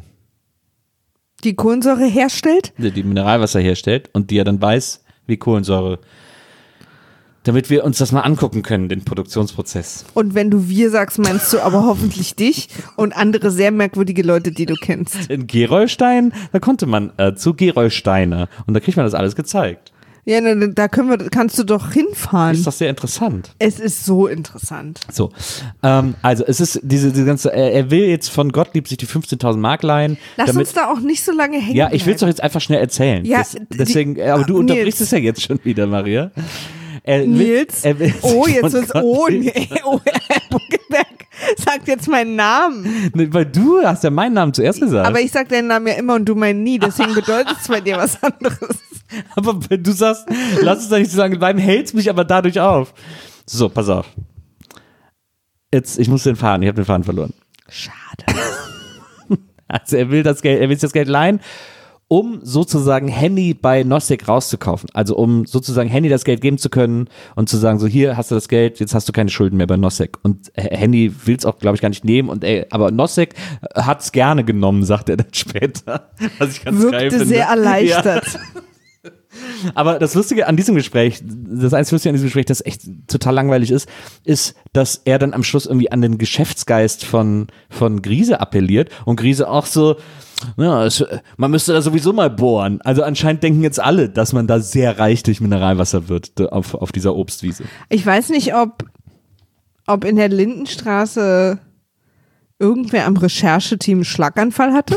Die Kohlensäure herstellt? Die, die Mineralwasser herstellt und die ja dann weiß, wie Kohlensäure... Damit wir uns das mal angucken können, den Produktionsprozess. Und wenn du wir sagst, meinst du aber hoffentlich dich und andere sehr merkwürdige Leute, die du kennst. In Gerolstein, da konnte man äh, zu Gerolsteiner und da kriegt man das alles gezeigt. Ja, da können wir, kannst du doch hinfahren. Das ist doch sehr interessant. Es ist so interessant. So, ähm, also es ist diese, diese ganze, er, er will jetzt von Gottlieb sich die fünfzehntausend Mark leihen. Lass damit, uns da auch nicht so lange hängen. Ja, ich will es doch jetzt einfach schnell erzählen. Ja, das, deswegen, die, aber du Nils. unterbrichst es ja jetzt schon wieder, Maria. Er Nils, will, er will oh, jetzt wird's oh, nee, oh, Herr Buckelberg sagt jetzt meinen Namen. Weil du hast ja meinen Namen zuerst gesagt. Aber ich sag deinen Namen ja immer und du meinen nie, deswegen bedeutet es bei dir was anderes. Aber wenn du sagst, lass es doch nicht so lange bleiben, hältst mich aber dadurch auf. So, pass auf. Jetzt, ich muss den Faden, ich habe den Faden verloren. Schade. Also er will das Geld, er will sich das Geld leihen, um sozusagen Henny bei Nosek rauszukaufen. Also um sozusagen Henny das Geld geben zu können und zu sagen, so hier hast du das Geld, jetzt hast du keine Schulden mehr bei Nosek. Und Henny will es auch, glaube ich, gar nicht nehmen. Und ey, aber Nosek hat es gerne genommen, sagt er dann später. Was ich ganz Wirkte geil finde. sehr erleichtert. Ja. Aber das Lustige an diesem Gespräch, das einzige Lustige an diesem Gespräch, das echt total langweilig ist, ist, dass er dann am Schluss irgendwie an den Geschäftsgeist von, von Griese appelliert und Griese auch so, ja, es, man müsste da sowieso mal bohren. Also anscheinend denken jetzt alle, dass man da sehr reich durch Mineralwasser wird auf, auf dieser Obstwiese. Ich weiß nicht, ob, ob in der Lindenstraße irgendwer am Rechercheteam einen Schlaganfall hatte.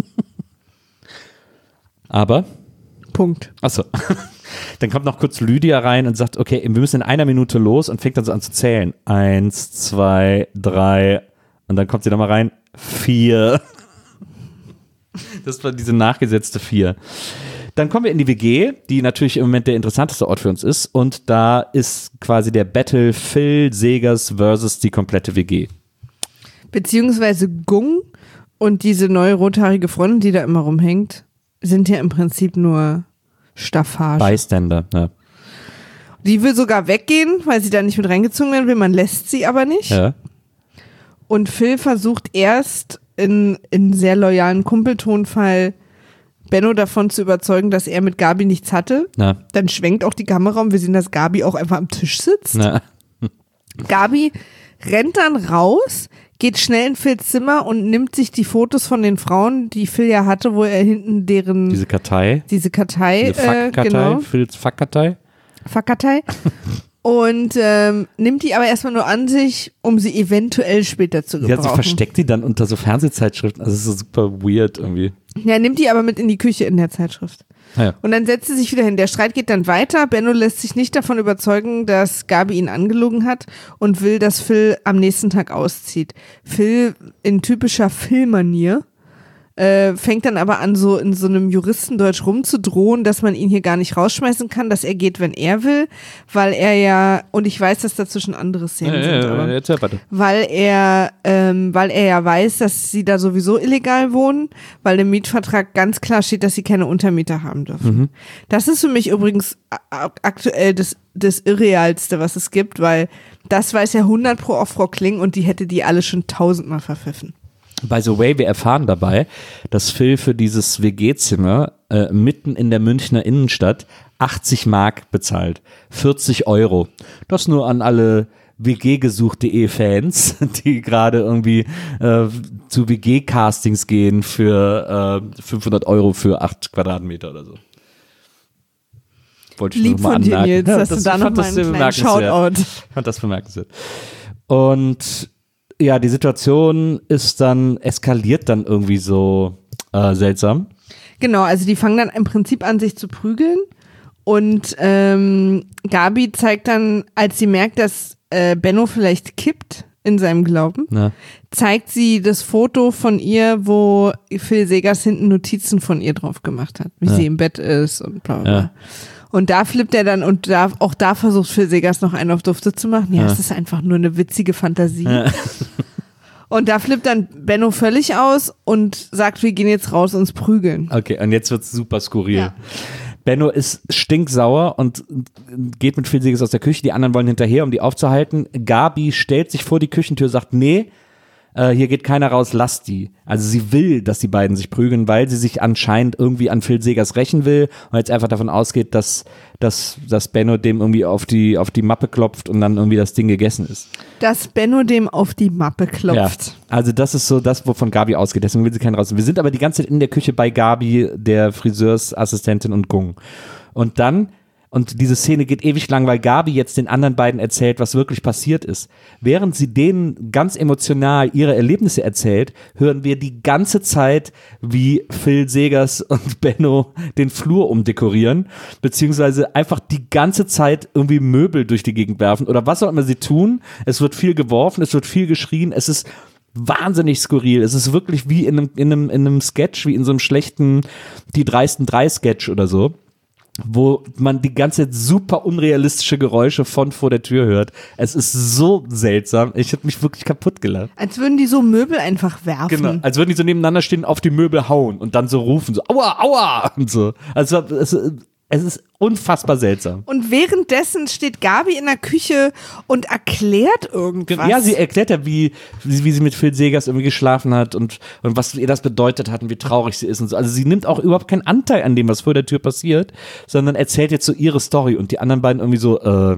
Aber Punkt. Achso. Dann kommt noch kurz Lydia rein und sagt, okay, wir müssen in einer Minute los und fängt dann so an zu zählen. Eins, zwei, drei und dann kommt sie nochmal rein. Vier. Das war diese nachgesetzte Vier. Dann kommen wir in die W G, die natürlich im Moment der interessanteste Ort für uns ist und da ist quasi der Battle Phil Segers versus die komplette W G. Beziehungsweise Gung und diese neue rothaarige Freundin, die da immer rumhängt, sind ja im Prinzip nur Staffage. Bystander, ja. Die will sogar weggehen, weil sie da nicht mit reingezogen werden will. Man lässt sie aber nicht. Ja. Und Phil versucht erst in, in sehr loyalen Kumpeltonfall Benno davon zu überzeugen, dass er mit Gabi nichts hatte. Na. Dann schwenkt auch die Kamera und wir sehen, dass Gabi auch einfach am Tisch sitzt. Na. Gabi rennt dann raus, geht schnell in Phils Zimmer und nimmt sich die Fotos von den Frauen, die Phil ja hatte, wo er hinten deren... Diese Kartei. Diese Kartei. Diese Fuck-Kartei. Äh, genau. Phils Fuck-Kartei. Fuck-Kartei. Und ähm, nimmt die aber erstmal nur an sich, um sie eventuell später zu gebrauchen. Ja, so versteckt die dann unter so Fernsehzeitschriften. Also es ist so super weird irgendwie. Ja, nimmt die aber mit in die Küche in der Zeitschrift. Ja. Und dann setzt sie sich wieder hin. Der Streit geht dann weiter. Benno lässt sich nicht davon überzeugen, dass Gabi ihn angelogen hat und will, dass Phil am nächsten Tag auszieht. Phil in typischer Phil-Manier Äh, fängt dann aber an, so in so einem Juristendeutsch rumzudrohen, dass man ihn hier gar nicht rausschmeißen kann, dass er geht, wenn er will, weil er ja, und ich weiß, dass dazwischen andere Szenen ja, sind, ja, aber, erzähl, warte. weil er, ähm, weil er ja weiß, dass sie da sowieso illegal wohnen, weil im Mietvertrag ganz klar steht, dass sie keine Untermieter haben dürfen. Mhm. Das ist für mich übrigens a- aktuell das, das Irrealste, was es gibt, weil das weiß ja hundert pro auch Frau Kling und die hätte die alle schon tausendmal verpfiffen. By the way, wir erfahren dabei, dass Phil für dieses W G-Zimmer äh, mitten in der Münchner Innenstadt achtzig Mark bezahlt. vierzig Euro. Das nur an alle W G-gesucht punkt de Fans, die gerade irgendwie äh, zu W G-Castings gehen für äh, fünfhundert Euro für acht Quadratmeter oder so. Wollte ich Lieb noch mal von dir, anmerken. Nils, Ja, dass das du da noch mal einen kleinen Shoutout. Ich fand das bemerkenswert. Und ja, die Situation ist dann, eskaliert dann irgendwie so äh, seltsam. Genau, also die fangen dann im Prinzip an, sich zu prügeln und ähm, Gabi zeigt dann, als sie merkt, dass äh, Benno vielleicht kippt in seinem Glauben, Ja. zeigt sie das Foto von ihr, wo Phil Segers hinten Notizen von ihr drauf gemacht hat, wie Ja. sie im Bett ist und bla bla. Ja. Und da flippt er dann und da, auch da versucht Phil Segers noch einen auf Dufte zu machen. Ja, Ja. es ist einfach nur eine witzige Fantasie. Ja. Und da flippt dann Benno völlig aus und sagt, wir gehen jetzt raus uns prügeln. Okay, und jetzt wird's super skurril. Ja. Benno ist stinksauer und geht mit Phil Segers aus der Küche. Die anderen wollen hinterher, um die aufzuhalten. Gabi stellt sich vor die Küchentür, sagt, nee, äh, hier geht keiner raus, lass die. Also sie will, dass die beiden sich prügeln, weil sie sich anscheinend irgendwie an Phil Segers rächen will und jetzt einfach davon ausgeht, dass, dass, dass Benno dem irgendwie auf die, auf die Mappe klopft und dann irgendwie das Ding gegessen ist. Dass Benno dem auf die Mappe klopft. Ja, also das ist so das, wovon Gabi ausgeht, deswegen will sie keinen raus. Wir sind aber die ganze Zeit in der Küche bei Gabi, der Friseursassistentin und Gung. Und dann, und diese Szene geht ewig lang, weil Gabi jetzt den anderen beiden erzählt, was wirklich passiert ist. Während sie denen ganz emotional ihre Erlebnisse erzählt, hören wir die ganze Zeit, wie Phil Segers und Benno den Flur umdekorieren, beziehungsweise einfach die ganze Zeit irgendwie Möbel durch die Gegend werfen oder was auch immer sie tun. Es wird viel geworfen, es wird viel geschrien, es ist wahnsinnig skurril. Es ist wirklich wie in einem, in einem, in einem Sketch, wie in so einem schlechten Die dreisten drei Sketch oder so, wo man die ganze Zeit super unrealistische Geräusche von vor der Tür hört. Es ist so seltsam. Ich habe mich wirklich kaputt gelacht. Als würden die so Möbel einfach werfen. Genau, als würden die so nebeneinander stehen, auf die Möbel hauen und dann so rufen, so aua, aua und so. Also es, es ist unfassbar seltsam. Und währenddessen steht Gabi in der Küche und erklärt irgendwas. Ja, sie erklärt ja, wie, wie sie mit Phil Segers irgendwie geschlafen hat und, und was ihr das bedeutet hat und wie traurig sie ist und so. Also sie nimmt auch überhaupt keinen Anteil an dem, was vor der Tür passiert, sondern erzählt jetzt so ihre Story und die anderen beiden irgendwie so, äh,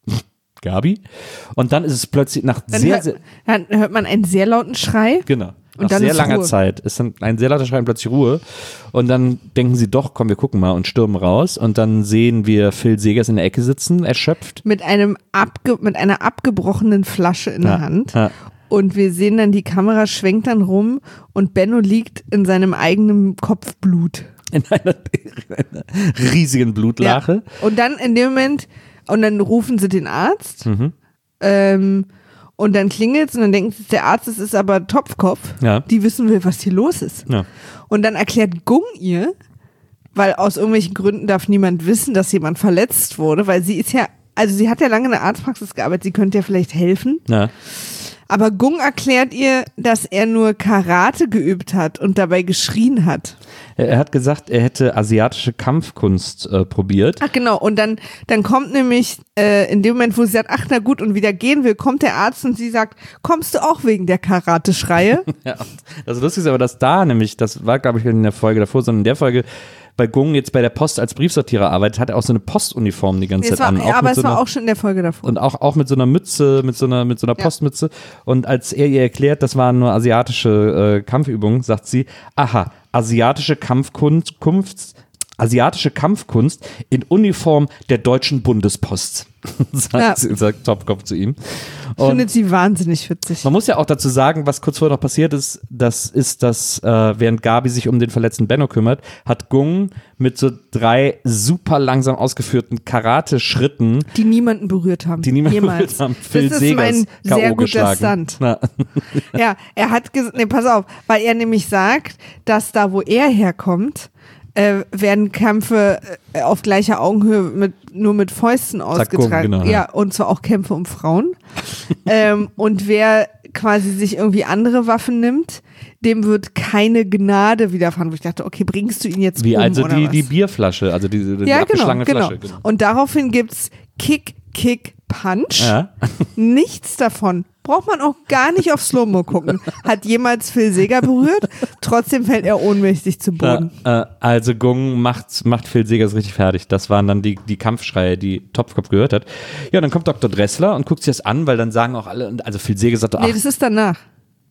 Gabi? Und dann ist es plötzlich nach dann sehr, hört, sehr, dann hört man einen sehr lauten Schrei. genau. Und Nach dann sehr ist langer Ruhe. Zeit ist dann ein sehr lauter Schrei und plötzlich Ruhe. Und dann denken sie doch, komm, wir gucken mal und stürmen raus. Und dann sehen wir Phil Segers in der Ecke sitzen, erschöpft. Mit einem abge mit einer abgebrochenen Flasche in Ja, der Hand. ja. Und wir sehen dann, die Kamera schwenkt dann rum und Benno liegt in seinem eigenen Kopfblut. In einer, in einer riesigen Blutlache. Ja. Und dann in dem Moment, und dann rufen sie den Arzt. Mhm. Ähm, und dann klingelt's und dann denken sie, der Arzt, es ist aber Topfkopf. Ja. Die wissen will, was hier los ist. Ja. Und dann erklärt Gung ihr, weil aus irgendwelchen Gründen darf niemand wissen, dass jemand verletzt wurde, weil sie ist ja, also sie hat ja lange in der Arztpraxis gearbeitet, sie könnte ja vielleicht helfen. Ja. Aber Gung erklärt ihr, dass er nur Karate geübt hat und dabei geschrien hat. Er hat gesagt, er hätte asiatische Kampfkunst äh, probiert. Ach genau, und dann, dann kommt nämlich äh, in dem Moment, wo sie sagt, ach na gut, und wieder gehen will, kommt der Arzt und sie sagt, kommst du auch wegen der Karate-Schreie? Ja, das Lustige ist aber, dass da nämlich, das war glaube ich in der Folge davor, sondern in der Folge, bei Gung jetzt bei der Post als Briefsortierer arbeitet, hat er auch so eine Postuniform die ganze Nee, es Zeit war, an. ja, Auch aber mit es so war einer, auch schon in der Folge davor. und auch, auch mit so einer Mütze, mit so einer, mit so einer Ja. Postmütze. Und als er ihr erklärt, das waren nur asiatische äh, Kampfübungen, sagt sie, aha, asiatische Kampfkunst, asiatische Kampfkunst in Uniform der deutschen Bundespost, sagt, ja. sagt Topfkopf zu ihm. Und findet sie wahnsinnig witzig. Man muss ja auch dazu sagen, was kurz vorher noch passiert ist, das ist, dass äh, während Gabi sich um den verletzten Benno kümmert, hat Gung mit so drei super langsam ausgeführten Karate-Schritten, die niemanden berührt haben. Die niemanden Jemals. berührt haben. Phil das ist Segers mein K O sehr guter geschlagen. Stunt. Na. Ja, er hat gesagt, nee, pass auf, weil er nämlich sagt, dass da, wo er herkommt, äh, werden Kämpfe äh, auf gleicher Augenhöhe mit, nur mit Fäusten ausgetragen. Zack, genau, ja. ja, und zwar auch Kämpfe um Frauen. ähm, und wer quasi sich irgendwie andere Waffen nimmt, dem wird keine Gnade widerfahren. Wo ich dachte, okay, bringst du ihn jetzt Wie um also oder die, was? die Bierflasche, also die, die ja, abgeschlagene genau, Flasche. genau. Und daraufhin gibt's Kick, Kick, Punch. Ja. Nichts davon. Braucht man auch gar nicht auf Slow-Mo gucken. Hat jemals Phil Seger berührt? Trotzdem fällt er ohnmächtig zu Boden. Äh, äh, also Gung macht, macht Phil Segers richtig fertig. Das waren dann die, die Kampfschreie, die Topfkopf gehört hat. Ja, dann kommt Doktor Dressler und guckt sich das an, weil dann sagen auch alle, also Phil Seger sagt, ach. Nee, das ist danach.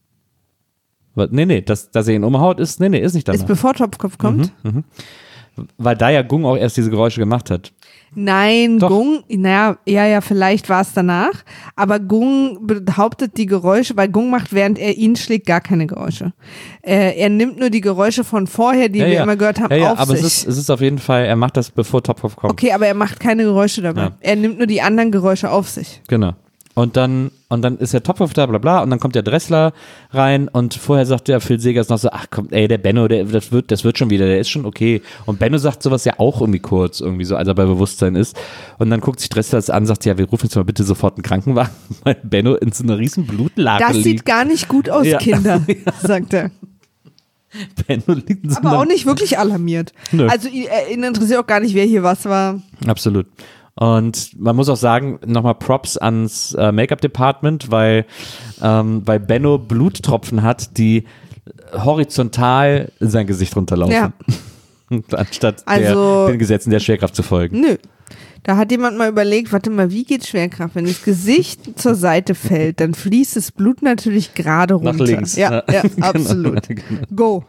Nee, nee, dass, dass er ihn umhaut, ist, nee, nee, ist nicht danach. Ist bevor Topfkopf kommt? Mhm, mhm. Weil da ja Gung auch erst diese Geräusche gemacht hat. Nein, Doch. Gung, naja, ja, ja, vielleicht war es danach, aber Gung behauptet die Geräusche, weil Gung macht, während er ihn schlägt, gar keine Geräusche. Äh, er nimmt nur die Geräusche von vorher, die ja, wir ja. immer gehört haben, ja, ja, auf aber sich. es ist, es ist auf jeden Fall, er macht das, bevor Topfkopf kommt. Okay, aber er macht keine Geräusche dabei. Ja. Er nimmt nur die anderen Geräusche auf sich. Genau. Und dann, und dann ist der Topfkopf da, bla bla, und dann kommt der Dressler rein und vorher sagt der Phil Segers noch so, ach komm, ey, der Benno, der, das wird, das wird schon wieder, der ist schon okay. Und Benno sagt sowas ja auch irgendwie kurz, irgendwie so, als er bei Bewusstsein ist. Und dann guckt sich Dressler das an, sagt, ja, wir rufen jetzt mal bitte sofort einen Krankenwagen, weil Benno in so einer riesen Blutlage Das liegt. sieht gar nicht gut aus, Ja. Kinder, sagt er. Benno liegt in so Aber einer- auch nicht wirklich alarmiert. Nö. Also ihn, äh, ihn interessiert auch gar nicht, wer hier was war. Absolut. Und man muss auch sagen, nochmal Props ans äh, Make-up-Department, weil, ähm, weil Benno Bluttropfen hat, die horizontal in sein Gesicht runterlaufen. Ja. Anstatt Also- der, den Gesetzen der Schwerkraft zu folgen. Nö. Da hat jemand mal überlegt, warte mal, wie geht Schwerkraft? Wenn das Gesicht zur Seite fällt, dann fließt das Blut natürlich gerade runter. Nach links. Ja, ja, Genau. absolut. Genau. Go.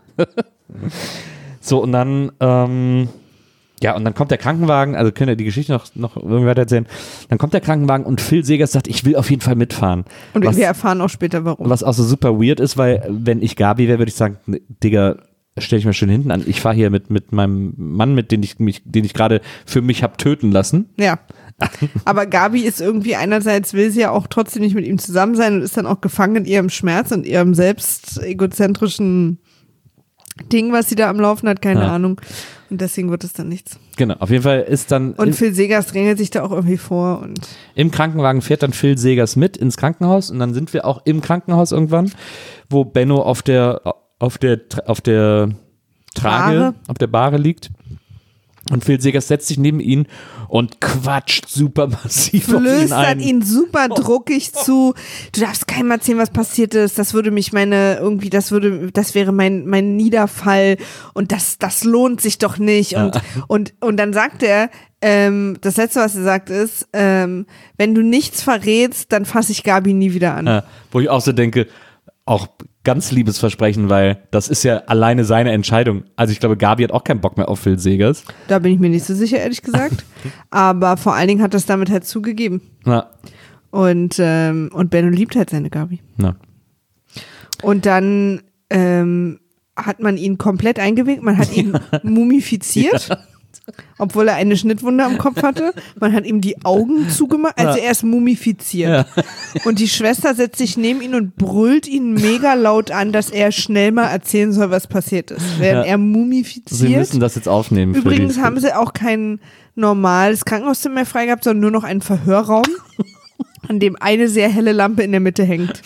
So, und dann, ähm, ja, und dann kommt der Krankenwagen, also können wir die Geschichte noch, noch irgendwie weiter erzählen. Dann kommt der Krankenwagen und Phil Segers sagt, ich will auf jeden Fall mitfahren. Und was, wir erfahren auch später, warum. was auch so super weird ist, weil wenn ich Gabi wäre, würde ich sagen, ne, Digga, stell ich mir schön hinten an. Ich fahre hier mit, mit meinem Mann, mit dem ich mich, den ich gerade für mich habe töten lassen. Ja. Aber Gabi ist irgendwie einerseits, will sie ja auch trotzdem nicht mit ihm zusammen sein und ist dann auch gefangen in ihrem Schmerz und ihrem selbst egozentrischen Ding, was sie da am Laufen hat, keine Ja. Ahnung. Und deswegen wird es dann nichts. Genau, auf jeden Fall ist dann Und im, Phil Segers drängelt sich da auch irgendwie vor und im Krankenwagen fährt dann Phil Segers mit ins Krankenhaus und dann sind wir auch im Krankenhaus irgendwann, wo Benno auf der auf der auf der Trage, Bahre. auf der Bahre liegt. Und Phil Segers setzt sich neben ihn und quatscht super massiv auf ihn flöstert ein. ihn super druckig zu. Du darfst keinem erzählen, was passiert ist. Das würde mich meine, irgendwie, das würde, das wäre mein, mein Niederfall. Und das, das lohnt sich doch nicht. Und, Ja. und, und dann sagt er, ähm, das Letzte, was er sagt, ist, ähm, wenn du nichts verrätst, dann fasse ich Gabi nie wieder an. Ja, wo ich auch so denke, auch ganz liebes Versprechen, weil das ist ja alleine seine Entscheidung. Also ich glaube, Gabi hat auch keinen Bock mehr auf Phil Segers. Da bin ich mir nicht so sicher, ehrlich gesagt. Aber vor allen Dingen hat das damit halt zugegeben. Na, Und, ähm, und Benno liebt halt seine Gabi. na. Und dann ähm, hat man ihn komplett eingewickt, man hat ihn mumifiziert, obwohl er eine Schnittwunde am Kopf hatte. Man hat ihm die Augen zugemacht, also Ja. er ist mumifiziert. Ja. Und die Schwester setzt sich neben ihn und brüllt ihn mega laut an, dass er schnell mal erzählen soll, was passiert ist. Während Ja. er Sie mumifiziert. müssen das jetzt aufnehmen. für Übrigens die- haben sie auch kein normales Krankenhauszimmer mehr frei gehabt, sondern nur noch einen Verhörraum, an dem eine sehr helle Lampe in der Mitte hängt.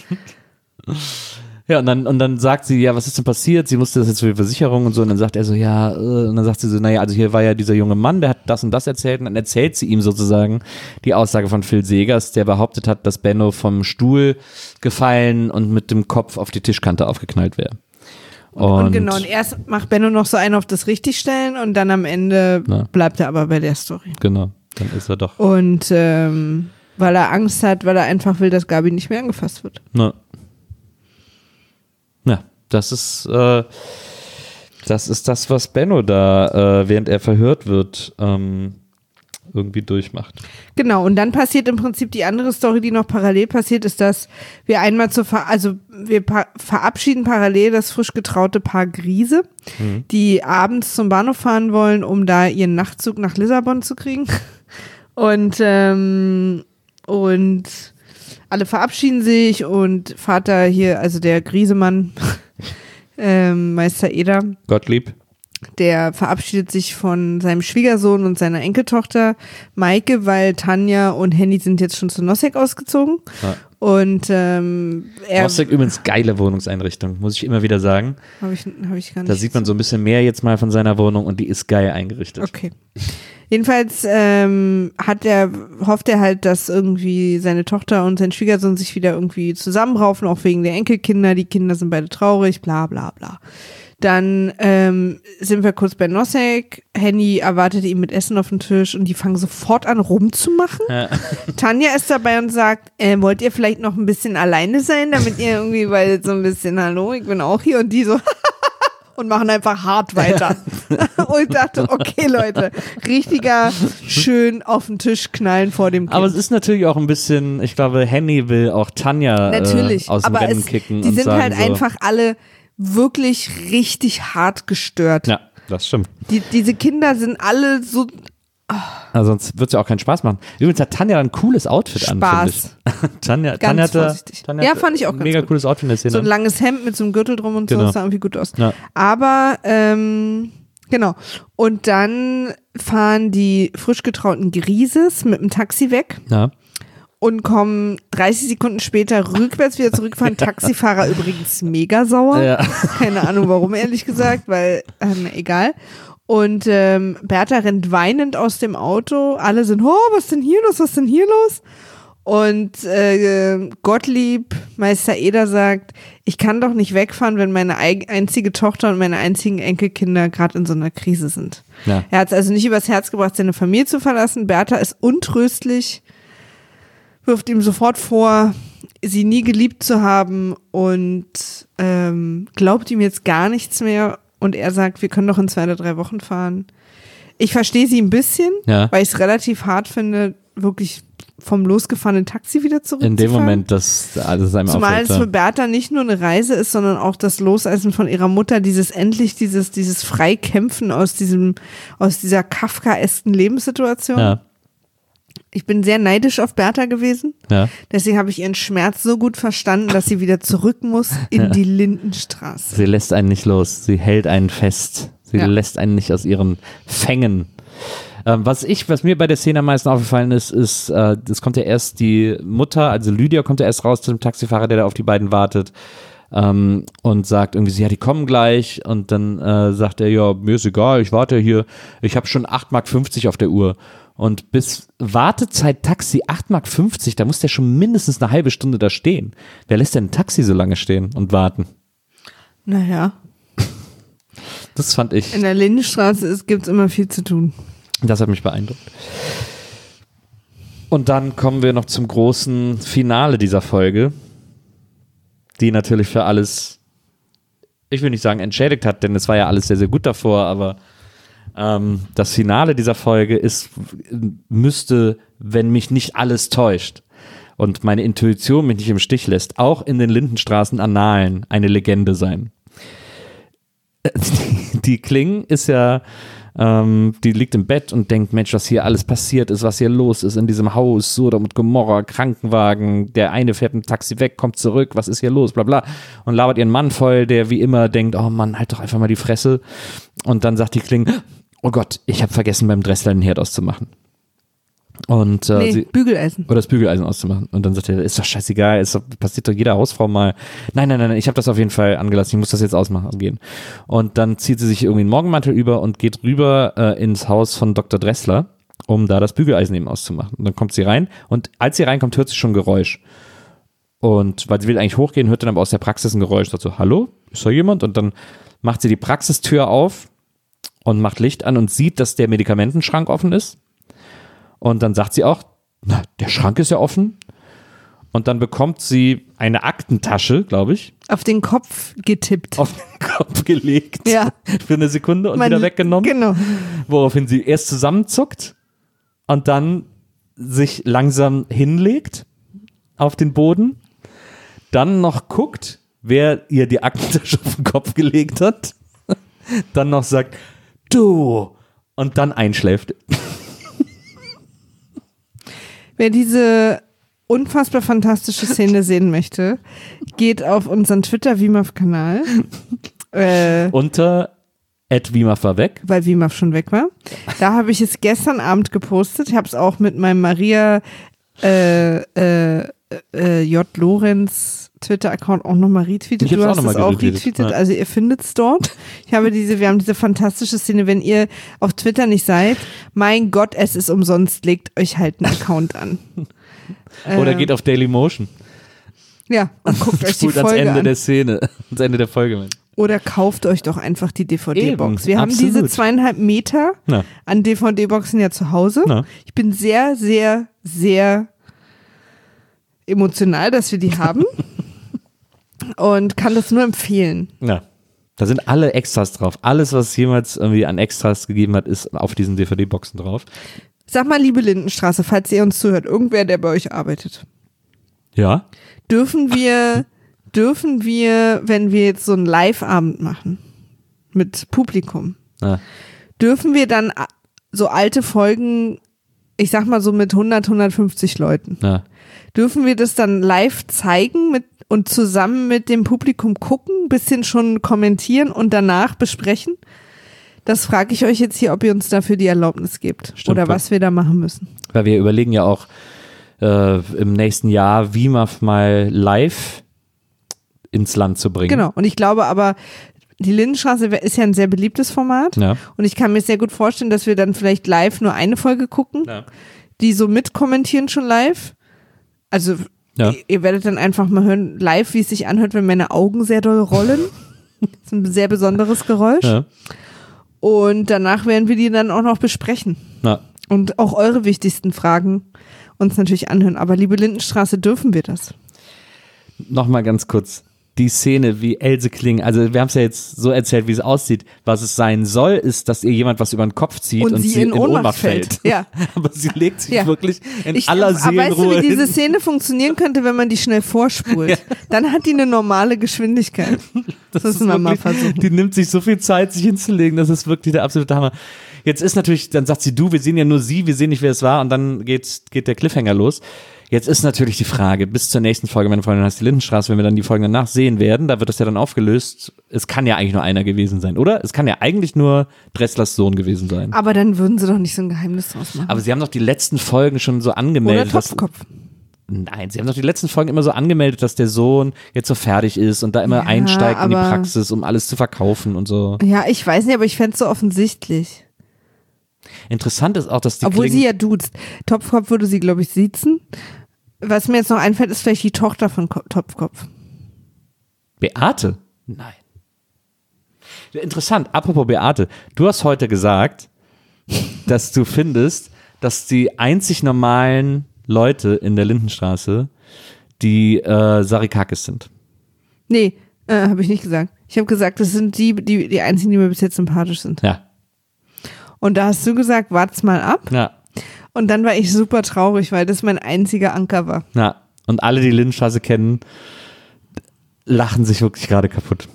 Ja, und dann, und dann sagt sie, ja, was ist denn passiert? Sie musste das jetzt für die Versicherung und so. Und dann sagt er so, ja, äh, und dann sagt sie so, naja, also hier war ja dieser junge Mann, der hat das und das erzählt. Und dann erzählt sie ihm sozusagen die Aussage von Phil Segers, der behauptet hat, dass Benno vom Stuhl gefallen und mit dem Kopf auf die Tischkante aufgeknallt wäre. Und, und genau, und erst macht Benno noch so einen auf das Richtigstellen und dann am Ende Ja. bleibt er aber bei der Story. Genau, dann ist er doch. Und ähm, weil er Angst hat, weil er einfach will, dass Gabi nicht mehr angefasst wird. Na. Ja, das ist, äh, Das ist das, was Benno da, äh, während er verhört wird, ähm, irgendwie durchmacht. Genau, und dann passiert im Prinzip die andere Story, die noch parallel passiert, ist, dass wir einmal zur, Ver- also wir pa- verabschieden parallel das frisch getraute Paar Griese, mhm. die abends zum Bahnhof fahren wollen, um da ihren Nachtzug nach Lissabon zu kriegen. Und, ähm, und alle verabschieden sich und Vater hier, also der Griesemann, ähm, Meister Eder. Gottlieb. Der verabschiedet sich von seinem Schwiegersohn und seiner Enkeltochter Maike, weil Tanja und Henny sind jetzt schon zu Nossek ausgezogen. Ja. Und ähm, er Nossek übrigens geile Wohnungseinrichtung, muss ich immer wieder sagen. Habe ich, hab ich gar nicht. Da sieht man so ein bisschen mehr jetzt mal von seiner Wohnung und die ist geil eingerichtet. Okay. Jedenfalls ähm, hat er, hofft er halt, dass irgendwie seine Tochter und sein Schwiegersohn sich wieder irgendwie zusammenraufen, auch wegen der Enkelkinder. Die Kinder sind beide traurig, bla bla bla. Dann ähm, sind wir kurz bei Nossek. Henny erwartet ihn mit Essen auf dem Tisch und die fangen sofort an rumzumachen. Ja. Tanja ist dabei und sagt, äh, wollt ihr vielleicht noch ein bisschen alleine sein, damit ihr irgendwie, weil so ein bisschen, hallo, ich bin auch hier, und die so und machen einfach hart weiter. Ja. Und ich dachte, okay Leute, richtiger schön auf den Tisch knallen vor dem Kind. Aber es ist natürlich auch ein bisschen, ich glaube, Henny will auch Tanja natürlich, äh, aus dem aber Rennen es, kicken. Die und sind sagen halt so, einfach alle wirklich richtig hart gestört. Ja, das stimmt. Die, diese Kinder sind alle so. Oh. Also sonst wird es ja auch keinen Spaß machen. Übrigens hat Tanja ein cooles Outfit Spaß. an, finde ich. Tanja, ganz Tanja hatte, vorsichtig. Tanja ja, fand ich auch ganz mega gut. Cooles Outfit in der Szene. So ein langes Hemd mit so einem Gürtel drum und genau. so, das sah irgendwie gut aus. Ja. Aber, ähm, genau. Und dann fahren die frisch getrauten Grieses mit dem Taxi weg. Ja. Und kommen dreißig Sekunden später rückwärts wieder zurückfahren. Ja. Taxifahrer übrigens mega sauer. Ja. Keine Ahnung warum, ehrlich gesagt, weil, ähm, egal. Und ähm, Bertha rennt weinend aus dem Auto. Alle sind, oh, was ist denn hier los, was ist denn hier los? Und äh, Gottlieb, Meister Eder sagt, ich kann doch nicht wegfahren, wenn meine einzige Tochter und meine einzigen Enkelkinder gerade in so einer Krise sind. Ja. Er hat es also nicht übers Herz gebracht, seine Familie zu verlassen. Bertha ist untröstlich, wirft ihm sofort vor, sie nie geliebt zu haben und ähm, glaubt ihm jetzt gar nichts mehr. Und er sagt, wir können doch in zwei oder drei Wochen fahren. Ich verstehe sie ein bisschen, ja. weil ich es relativ hart finde, wirklich vom losgefahrenen Taxi wieder zurückzufahren. In dem Moment, dass alles einem Zumal auffällt, es für Bertha nicht nur eine Reise ist, sondern auch das Loseisen von ihrer Mutter, dieses endlich, dieses, dieses Freikämpfen aus diesem, aus dieser kafkaesken Lebenssituation. Ja. Ich bin sehr neidisch auf Bertha gewesen. Ja. Deswegen habe ich ihren Schmerz so gut verstanden, dass sie wieder zurück muss in ja. die Lindenstraße. Sie lässt einen nicht los. Sie hält einen fest. Sie ja. lässt einen nicht aus ihren Fängen. Ähm, was ich, was mir bei der Szene am meisten aufgefallen ist, ist, äh, es kommt ja erst die Mutter, also Lydia kommt ja erst raus zu dem Taxifahrer, der da auf die beiden wartet. Ähm, und sagt irgendwie, ja, die kommen gleich. Und dann äh, sagt er, ja, mir ist egal, ich warte hier. Ich habe schon acht Mark fünfzig auf der Uhr. Und bis Wartezeit Taxi acht Mark fünfzig, da muss der schon mindestens eine halbe Stunde da stehen. Wer lässt denn ein Taxi so lange stehen und warten? Naja. Das fand ich. In der Lindenstraße gibt es immer viel zu tun. Das hat mich beeindruckt. Und dann kommen wir noch zum großen Finale dieser Folge, die natürlich für alles, ich will nicht sagen entschädigt hat, denn es war ja alles sehr, sehr gut davor, aber ähm, das Finale dieser Folge ist, müsste, wenn mich nicht alles täuscht und meine Intuition mich nicht im Stich lässt, auch in den Lindenstraßen-Annalen eine Legende sein. Die, die Kling ist ja, ähm, die liegt im Bett und denkt, Mensch, was hier alles passiert ist, was hier los ist in diesem Haus, Sodom und Gomorra, Krankenwagen, der eine fährt mit dem Taxi weg, kommt zurück, was ist hier los, bla bla, und labert ihren Mann voll, der wie immer denkt, oh Mann, halt doch einfach mal die Fresse, und dann sagt die Kling, oh Gott, ich habe vergessen, beim Dressler den Herd auszumachen. Und, äh, nee, sie, Bügeleisen. Oder das Bügeleisen auszumachen. Und dann sagt er, ist doch scheißegal, ist doch, passiert doch jeder Hausfrau mal. Nein, nein, nein, ich habe das auf jeden Fall angelassen, ich muss das jetzt ausmachen gehen. Und dann zieht sie sich irgendwie einen Morgenmantel über und geht rüber äh, ins Haus von Doktor Dressler, um da das Bügeleisen eben auszumachen. Und dann kommt sie rein und als sie reinkommt, hört sie schon Geräusch. Und weil sie will eigentlich hochgehen, hört dann aber aus der Praxis ein Geräusch, sagt so, hallo, ist da jemand? Und dann macht sie die Praxistür auf und macht Licht an und sieht, dass der Medikamentenschrank offen ist. Und dann sagt sie auch, na, der Schrank ist ja offen. und dann bekommt sie eine Aktentasche, glaube ich. Auf den Kopf getippt. Auf den Kopf gelegt. Ja. Für eine Sekunde und Man, wieder weggenommen. Genau. Woraufhin sie erst zusammenzuckt und dann sich langsam hinlegt auf den Boden, dann noch guckt, wer ihr die Aktentasche auf den Kopf gelegt hat, dann noch sagt, du, und dann einschläft. Wer diese unfassbar fantastische Szene sehen möchte, geht auf unseren Twitter-Wimaf-Kanal. Äh, Unter at Wimaf war weg. Weil Wimaf schon weg war. Da habe ich es gestern Abend gepostet. Ich habe es auch mit meinem Maria äh, äh, äh, J. Lorenz Twitter-Account auch nochmal retweetet. Ich du hast auch noch es mal auch geretweetet. retweetet, Ja. also ihr findet es dort. Ich habe diese, wir haben diese fantastische Szene, wenn ihr auf Twitter nicht seid, mein Gott, es ist umsonst, legt euch halt einen Account an. Oder Ähm, geht auf Dailymotion. Ja, und guckt euch die Spult ans Folge Ende an. der Szene, ans Ende der Folge mit. Oder kauft euch doch einfach die D V D-Box. Eben, Wir haben absolut. diese zweieinhalb Meter Na. an D V D-Boxen ja zu Hause. Na. Ich bin sehr, sehr, sehr emotional, dass wir die haben und kann das nur empfehlen. Ja. Da sind alle Extras drauf. Alles, was es jemals irgendwie an Extras gegeben hat, ist auf diesen D V D-Boxen drauf. Sag mal, liebe Lindenstraße, falls ihr uns zuhört, irgendwer, der bei euch arbeitet, Ja. dürfen wir, dürfen wir, wenn wir jetzt so einen Live-Abend machen mit Publikum, Ja. dürfen wir dann a- so alte Folgen, ich sag mal so mit hundert, hundertfünfzig Leuten, Ja. dürfen wir das dann live zeigen mit und zusammen mit dem Publikum gucken, bisschen schon kommentieren und danach besprechen? Das frage ich euch jetzt hier, ob ihr uns dafür die Erlaubnis gebt. Stimmt, oder ja. was wir da machen müssen. Weil wir überlegen ja auch äh, im nächsten Jahr Wimaf mal live ins Land zu bringen. Genau. Und ich glaube aber, die Lindenstraße ist ja ein sehr beliebtes Format. Ja. Und ich kann mir sehr gut vorstellen, dass wir dann vielleicht live nur eine Folge gucken, Ja. die so mitkommentieren schon live. Also Ja. ihr, ihr werdet dann einfach mal hören, live, wie es sich anhört, wenn meine Augen sehr doll rollen. Das ist ein sehr besonderes Geräusch. Ja. Und danach werden wir die dann auch noch besprechen. Ja. Und auch eure wichtigsten Fragen uns natürlich anhören. Aber liebe Lindenstraße, dürfen wir das? Nochmal ganz kurz. Die Szene, wie Else Kling, also wir haben es ja jetzt so erzählt, wie es aussieht. Was es sein soll, ist, dass ihr jemand was über den Kopf zieht und, Und sie sie in in Ohnmacht Ohnmacht fällt. fällt. Ja. Aber sie legt sich Ja. wirklich in Ich, aller aber weißt du, Seelenruhe wie diese hin. Szene funktionieren könnte, wenn man die schnell vorspult? Dann hat die eine normale Geschwindigkeit. Das, Das müssen wir ist mal wirklich- versuchen. Die nimmt sich so viel Zeit, sich hinzulegen, das ist wirklich der absolute Hammer. Jetzt ist natürlich, dann sagt sie, du, wir sehen ja nur sie, wir sehen nicht, wer es war, und dann geht, geht der Cliffhanger los. Jetzt ist natürlich die Frage, bis zur nächsten Folge, meine Freundin heißt die Lindenstraße, wenn wir dann die Folgen danach sehen werden, da wird das ja dann aufgelöst, es kann ja eigentlich nur einer gewesen sein, oder? Es kann ja eigentlich nur Dresslers Sohn gewesen sein. Aber dann würden sie doch nicht so ein Geheimnis draus machen. Aber sie haben doch die letzten Folgen schon so Oder angemeldet. dass- Topfkopf. Nein, sie haben doch die letzten Folgen immer so angemeldet, dass der Sohn jetzt so fertig ist und da immer Ja, einsteigt in die aber- Praxis, um alles zu verkaufen und so. Ja, ich weiß nicht, aber ich fände es so offensichtlich. Interessant ist auch, dass die Obwohl Klingen, sie ja duzt. Topfkopf würde sie, glaube ich, siezen. Was mir jetzt noch einfällt, ist vielleicht die Tochter von Ko- Topfkopf. Beate? Nein. Interessant, apropos Beate, du hast heute gesagt, dass du findest, dass die einzig normalen Leute in der Lindenstraße die äh, Sarikakis sind. Nee, äh, habe ich nicht gesagt. Ich habe gesagt, das sind die, die, die einzigen, die mir bis jetzt sympathisch sind. Ja. Und da hast du gesagt, wart's mal ab. Ja. Und dann war ich super traurig, weil das mein einziger Anker war. Ja. Und alle, die Lindenstraße kennen, lachen sich wirklich gerade kaputt.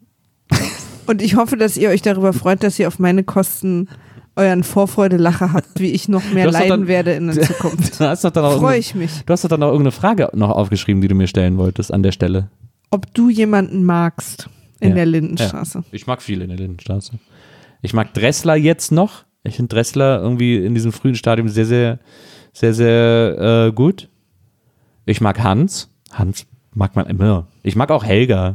Und ich hoffe, dass ihr euch darüber freut, dass ihr auf meine Kosten euren Vorfreudelacher habt, wie ich noch mehr Du hast doch leiden dann- werde in der Zukunft. Du hast doch dann auch Freue irgendeine- ich mich. Du hast doch dann auch irgendeine Frage noch aufgeschrieben, die du mir stellen wolltest an der Stelle. Ob du jemanden magst in Ja. der Lindenstraße. Ja. Ich mag viele in der Lindenstraße. Ich mag Dressler jetzt noch. Ich finde Dressler irgendwie in diesem frühen Stadium sehr, sehr, sehr, sehr äh, gut. Ich mag Hans. Hans mag man immer. Ich mag auch Helga.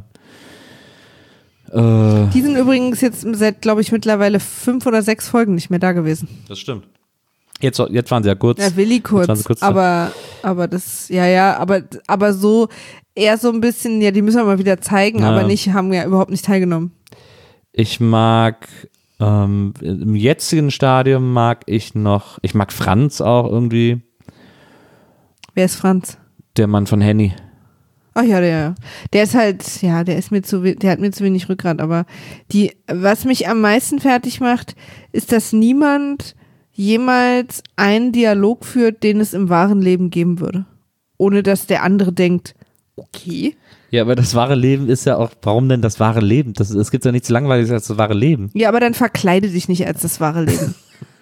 Äh, Die sind übrigens jetzt seit, glaube ich, mittlerweile fünf oder sechs Folgen nicht mehr da gewesen. das stimmt. Jetzt, jetzt waren sie ja kurz. Ja, Willi Jetzt waren kurz, sie kurz da. aber, aber das, ja, ja, aber, aber so, eher so ein bisschen, ja, die müssen wir mal wieder zeigen, Ja. aber nicht, haben ja überhaupt nicht teilgenommen. Ich mag ähm, im jetzigen Stadium mag ich noch, ich mag Franz auch irgendwie. Wer ist Franz? Der Mann von Henny. Ach ja, der, der ist halt, ja, der ist mir zu, der hat mir zu wenig Rückgrat, aber die, was mich am meisten fertig macht, ist, dass niemand jemals einen Dialog führt, den es im wahren Leben geben würde. Ohne dass der andere denkt, okay. Ja, aber das wahre Leben ist ja auch, warum denn das wahre Leben? Das, es gibt ja nichts Langweiliges als das wahre Leben. Ja, aber dann verkleide dich nicht als das wahre Leben.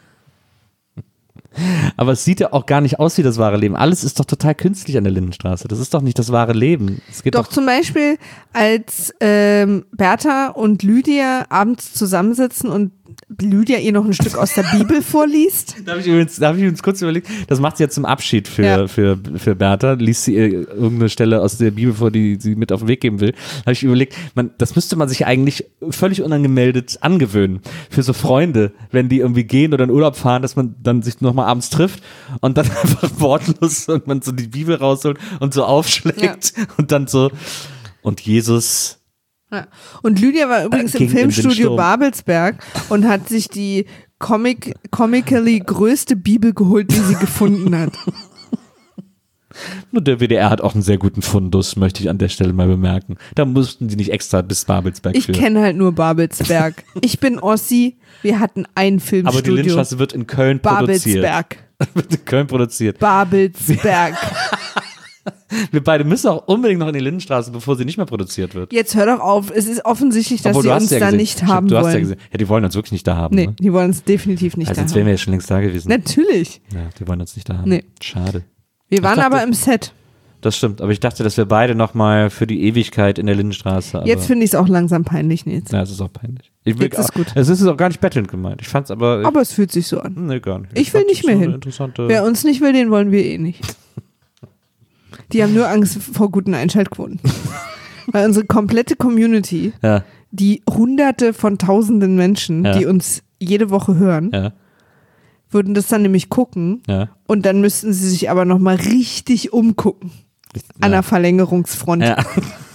Aber es sieht ja auch gar nicht aus wie das wahre Leben. Alles ist doch total künstlich an der Lindenstraße. Das ist doch nicht das wahre Leben. Es geht doch, doch zum Beispiel, als ähm, Bertha und Lydia abends zusammensitzen und Lydia ihr noch ein Stück aus der Bibel vorliest. Da habe ich, übrigens, da hab ich übrigens kurz überlegt, das macht sie ja zum Abschied für, ja. für, für Bertha, liest sie ihr irgendeine Stelle aus der Bibel vor, die sie mit auf den Weg geben will. Da habe ich überlegt, man, das müsste man sich eigentlich völlig unangemeldet angewöhnen. Für so Freunde, wenn die irgendwie gehen oder in Urlaub fahren, dass man dann sich nochmal abends trifft und dann einfach wortlos und man so die Bibel rausholt und so aufschlägt ja. und dann so, und Jesus... Ja. Und Lydia war übrigens äh, im Filmstudio Babelsberg und hat sich die Comic, comically größte Bibel geholt, die sie gefunden hat. Nur der W D R hat auch einen sehr guten Fundus, möchte ich an der Stelle mal bemerken. Da mussten die nicht extra bis Babelsberg Ich führen. kenne halt nur Babelsberg. Ich bin Ossi, wir hatten ein Filmstudio. Aber die Lindenstraße wird in Köln produziert. Babelsberg. wird in Köln produziert. Babelsberg. Wir beide müssen auch unbedingt noch in die Lindenstraße, bevor sie nicht mehr produziert wird. Jetzt hör doch auf, es ist offensichtlich, dass Obwohl, sie uns ja da gesehen. nicht haben du wollen. Hast ja, gesehen. Ja, die wollen uns wirklich nicht da haben. Nee, ne? die wollen uns definitiv nicht also da haben. Sonst wären wir ja schon längst da gewesen. Natürlich. Ja, die wollen uns nicht da haben. Nee. Schade. Wir waren dachte, aber im Set. Das stimmt, aber ich dachte, dass wir beide nochmal für die Ewigkeit in der Lindenstraße. Aber Jetzt finde ich es auch langsam peinlich, Nils. Ja, es ist auch peinlich. Ich will Jetzt ist auch, gut. Es ist auch gar nicht bettelnd gemeint. Ich fand's aber. Aber es fühlt sich so an. Nee, gar nicht. Ich, ich will nicht mehr hin. Wer uns nicht will, den wollen wir eh nicht. Die haben nur Angst vor guten Einschaltquoten. Weil unsere komplette Community, ja. die hunderte von tausenden Menschen, ja. die uns jede Woche hören, ja. würden das dann nämlich gucken ja. und dann müssten sie sich aber nochmal richtig umgucken. Ja. An der Verlängerungsfront. Ja.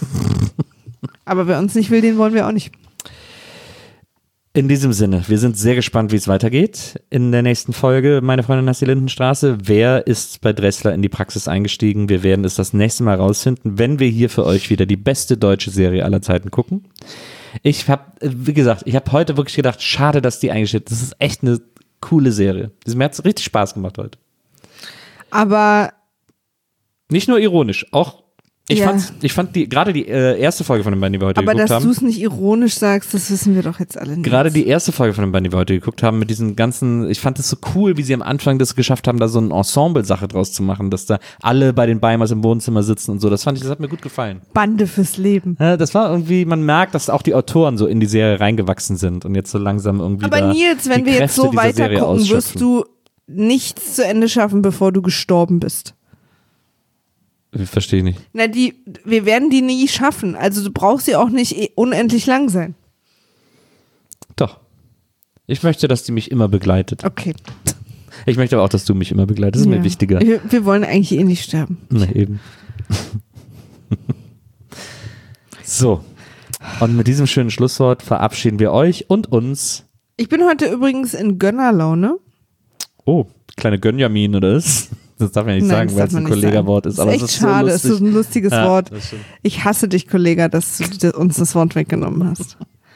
Aber wer uns nicht will, den wollen wir auch nicht. In diesem Sinne, wir sind sehr gespannt, wie es weitergeht in der nächsten Folge. Meine Freundin heißt die Lindenstraße. Wer ist bei Dressler in die Praxis eingestiegen? Wir werden es das nächste Mal rausfinden, wenn wir hier für euch wieder die beste deutsche Serie aller Zeiten gucken. Ich habe, wie gesagt, ich habe heute wirklich gedacht, schade, dass die eingestellt ist. Das ist echt eine coole Serie. Mir hat es richtig Spaß gemacht heute. Aber nicht nur ironisch, auch Ich, ja. fand's, ich fand die gerade die äh, erste Folge von den beiden, die wir heute Aber geguckt haben. Aber dass du es nicht ironisch sagst, das wissen wir doch jetzt alle nicht. Gerade die erste Folge von den beiden, die wir heute geguckt haben, mit diesen ganzen, ich fand es so cool, wie sie am Anfang das geschafft haben, da so eine Ensemble-Sache draus zu machen, dass da alle bei den Beimers im Wohnzimmer sitzen und so. Das fand ich, das hat mir gut gefallen. Bande fürs Leben. Ja, das war irgendwie, man merkt, dass auch die Autoren so in die Serie reingewachsen sind und jetzt so langsam irgendwie. Aber da Nils, wenn wir jetzt so weiter gucken, wirst du nichts zu Ende schaffen, bevor du gestorben bist. Ich verstehe nicht. Na, die, wir werden die nie schaffen. Also du brauchst sie auch nicht unendlich lang sein. Doch. Ich möchte, dass die mich immer begleitet. Okay. Ich möchte aber auch, dass du mich immer begleitest. Das ist ja. mir wichtiger. Wir, wir wollen eigentlich eh nicht sterben. Na eben. So. Und mit diesem schönen Schlusswort verabschieden wir euch und uns. Ich bin heute übrigens in Gönnerlaune. Oh, kleine Gönjamin oder was? Das darf man ja nicht Nein, sagen, weil es ein Kollegawort ist. Das aber ist echt es ist schade, so es ist ein lustiges ja, Wort. Ich hasse dich, Kollega, dass du uns das Wort weggenommen hast.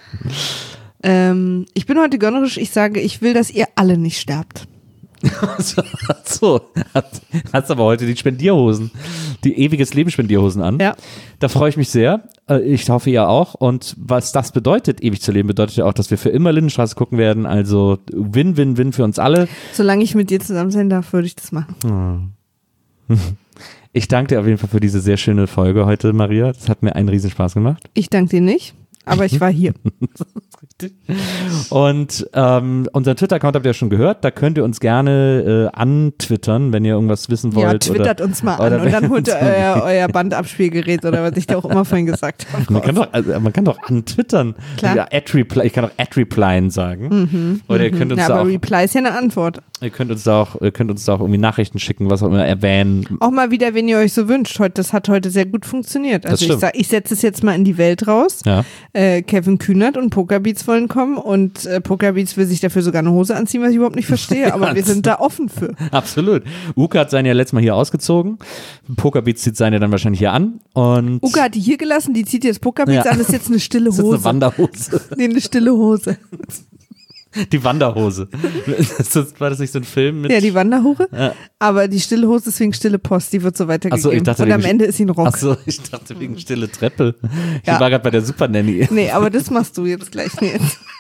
ähm, ich bin heute gönnerisch, ich sage, ich will, dass ihr alle nicht sterbt. so, hast, hast aber heute die Spendierhosen, die ewiges Leben Spendierhosen an. Ja. Da freue ich mich sehr. Ich hoffe, ihr auch. Und was das bedeutet, ewig zu leben, bedeutet ja auch, dass wir für immer Lindenstraße gucken werden. Also Win, Win, Win für uns alle. Solange ich mit dir zusammen sein darf, würde ich das machen. Ich danke dir auf jeden Fall für diese sehr schöne Folge heute, Maria. Das hat mir einen Riesenspaß gemacht. Ich danke dir nicht, aber ich war hier. Richtig. Und ähm, unseren Twitter-Account habt ihr ja schon gehört. Da könnt ihr uns gerne äh, antwittern, wenn ihr irgendwas wissen wollt. Ja, twittert oder, uns mal an und dann holt ihr euer, euer Bandabspielgerät oder was ich da auch immer vorhin gesagt habe. Man kann doch, also man kann doch antwittern. Klar. Ja, at reply, ich kann auch at replyen sagen. Mhm, oder ihr könnt uns ja, da aber auch, Reply ist ja eine Antwort. Ihr könnt uns da auch, ihr könnt uns da auch irgendwie Nachrichten schicken, was auch immer erwähnen. Auch mal wieder, wenn ihr euch so wünscht. Heute, das hat heute sehr gut funktioniert. Also Das ich, sag, ich setze es jetzt mal in die Welt raus. Ja. Äh, Kevin Kühnert und Pokerbeats wollen kommen und äh, Pokerbeats will sich dafür sogar eine Hose anziehen, was ich überhaupt nicht verstehe, aber wir sind da offen für. Absolut. Uke hat seine ja letztes Mal hier ausgezogen. Pokerbeats zieht seine dann wahrscheinlich hier an. Und Uke hat die hier gelassen, die zieht jetzt Pokerbeats ja. an, das ist jetzt eine stille Hose. Das ist eine Wanderhose. Nee, eine stille Hose. Die Wanderhose. War das nicht so ein Film mit? Ja, die Wanderhure. Ja. Aber die stille Hose ist wegen stille Post, die wird so weitergegeben. Ach so, ich dachte, und am wegen- Ende ist sie ein Rock. Achso, ich dachte wegen stille Treppe. Ich Ja. war gerade bei der Super Nanny. Nee, aber das machst du jetzt gleich nicht.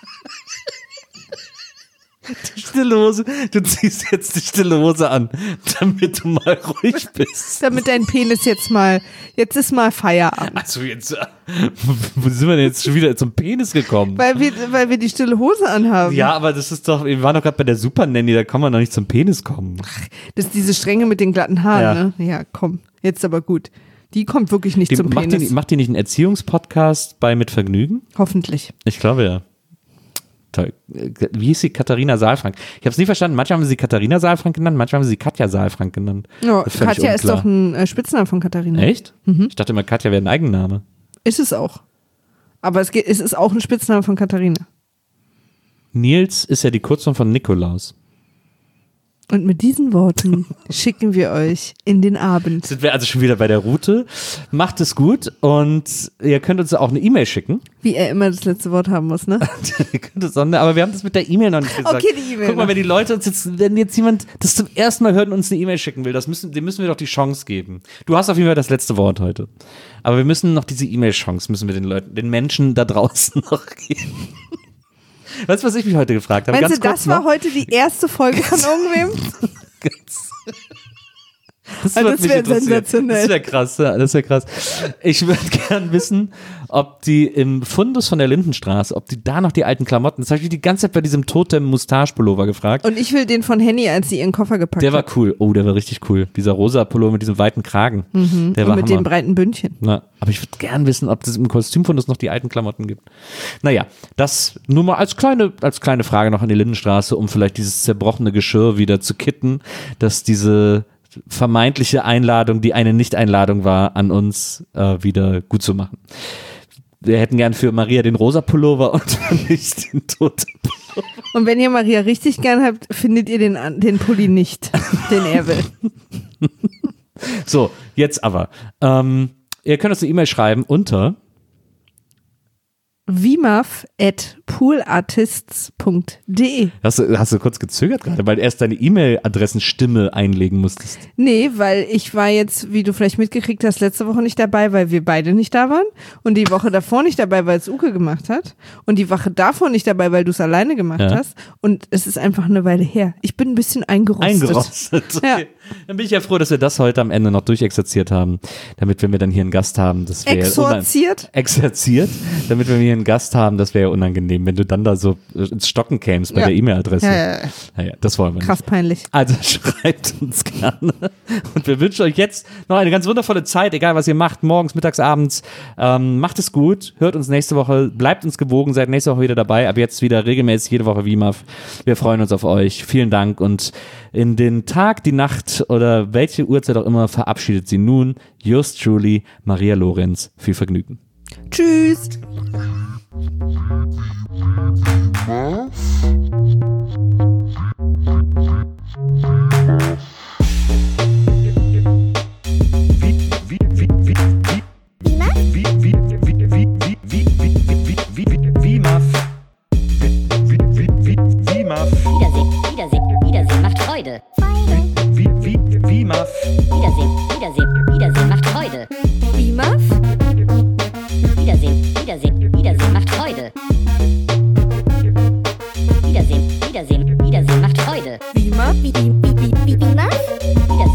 Die stille Hose. Du ziehst jetzt die stille Hose an, damit du mal ruhig bist. Damit dein Penis jetzt mal, jetzt ist mal Feierabend. Also jetzt, äh, wo sind wir denn jetzt schon wieder zum Penis gekommen? Weil wir, weil wir die stille Hose anhaben. Ja, aber das ist doch, wir waren doch gerade bei der Super Nanny, da kann man noch nicht zum Penis kommen. Das ist diese Strenge mit den glatten Haaren, Ja. ne? Ja, komm. Jetzt aber gut. Die kommt wirklich nicht Die, zum macht, Penis. die, macht die nicht einen Erziehungspodcast bei Mit Vergnügen? Hoffentlich. Ich glaube ja. Toll. Wie hieß sie? Katharina Saalfrank. Ich habe es nie verstanden. Manchmal haben sie sie Katharina Saalfrank genannt, manchmal haben sie sie Katja Saalfrank genannt. Ja, Das ist völlig Katja ist unklar. doch ein äh, Spitzname von Katharina. Echt? Mhm. Ich dachte immer, Katja wäre ein Eigenname. Ist es auch. Aber es, geht, es ist auch ein Spitzname von Katharina. Nils ist ja die Kurzform von Nikolaus. Und mit diesen Worten schicken wir euch in den Abend. Sind wir also schon wieder bei der Route. Macht es gut und ihr könnt uns auch eine E-Mail schicken. Wie er immer das letzte Wort haben muss, ne? Ihr könnt uns auch eine- aber wir haben das mit der E-Mail noch nicht gesagt. Okay, die E-Mail Guck mal, noch. wenn die Leute uns jetzt, wenn jetzt jemand das zum ersten Mal hört und uns eine E-Mail schicken will, das müssen, dem müssen wir doch die Chance geben. Du hast auf jeden Fall das letzte Wort heute. Aber wir müssen noch diese E-Mail-Chance, müssen wir den Leuten, den Menschen da draußen noch geben. Weißt du, was ich mich heute gefragt habe? Meinst Ganz du, kurz das war noch. heute die erste Folge von irgendwem? Das, Also würde das mich wär interessieren. sensationell. Das wäre krass, ja, das wäre krass. Ich würde gern wissen, ob die im Fundus von der Lindenstraße, ob die da noch die alten Klamotten, das habe ich mich die ganze Zeit bei diesem Totem-Mustache-Pullover gefragt. Und ich will den von Henny, als sie ihren Koffer gepackt Der war hat. cool. Oh, der war richtig cool. Dieser rosa Pullover mit diesem weiten Kragen. Mhm. Der Und war mit Hammer. den breiten Bündchen. Na, aber ich würde gern wissen, ob es im Kostümfundus noch die alten Klamotten gibt. Naja, das nur mal als kleine, als kleine Frage noch an die Lindenstraße, um vielleicht dieses zerbrochene Geschirr wieder zu kitten, dass diese vermeintliche Einladung, die eine Nicht-Einladung war, an uns äh, wieder gut zu machen. Wir hätten gern für Maria den rosa Pullover und nicht den toten Pullover. Und wenn ihr Maria richtig gern habt, findet ihr den, an- den Pulli nicht, den er will. So, jetzt aber. Ähm, ihr könnt uns eine E-Mail schreiben unter vimaf at poolartists punkt de. Hast du, hast du kurz gezögert gerade, weil du erst deine E-Mail-Adressenstimme einlegen musstest? Nee, weil ich war jetzt, wie du vielleicht mitgekriegt hast, letzte Woche nicht dabei, weil wir beide nicht da waren. Und die Woche davor nicht dabei, weil es Uke gemacht hat. Und die Woche davor nicht dabei, weil du es alleine gemacht Ja. hast. Und es ist einfach eine Weile her. Ich bin ein bisschen eingerostet. Eingerostet. Okay. Ja. Dann bin ich ja froh, dass wir das heute am Ende noch durchexerziert haben, damit wenn wir dann hier einen Gast haben, das wäre Exorziert? Exerziert, damit wir hier einen Gast haben, das wäre ja unangenehm, wenn du dann da so ins Stocken kämst bei Ja. der E-Mail-Adresse. Ja, ja, ja. Naja, das wollen wir nicht. Krass peinlich. Also schreibt uns gerne. Und wir wünschen euch jetzt noch eine ganz wundervolle Zeit, egal was ihr macht, morgens, mittags, abends. Ähm, macht es gut, hört uns nächste Woche, bleibt uns gewogen, seid nächste Woche wieder dabei. Ab jetzt wieder regelmäßig jede Woche V M A F. Wir freuen uns auf euch. Vielen Dank und in den Tag, die Nacht oder welche Uhrzeit auch immer verabschiedet sie nun yours truly, Maria Lorenz. Viel Vergnügen. Tschüss. Wiedersehen, Wiedersehen, Wiedersehen macht Freude. Wiedersehen, Wiedersehen, Wiedersehen macht Freude. Vimaf? Wiedersehen, Wiedersehen, Wiedersehen macht Freude. Wiedersehen, Wiedersehen, Wiedersehen macht Freude. Vimaf? Wiedersehen,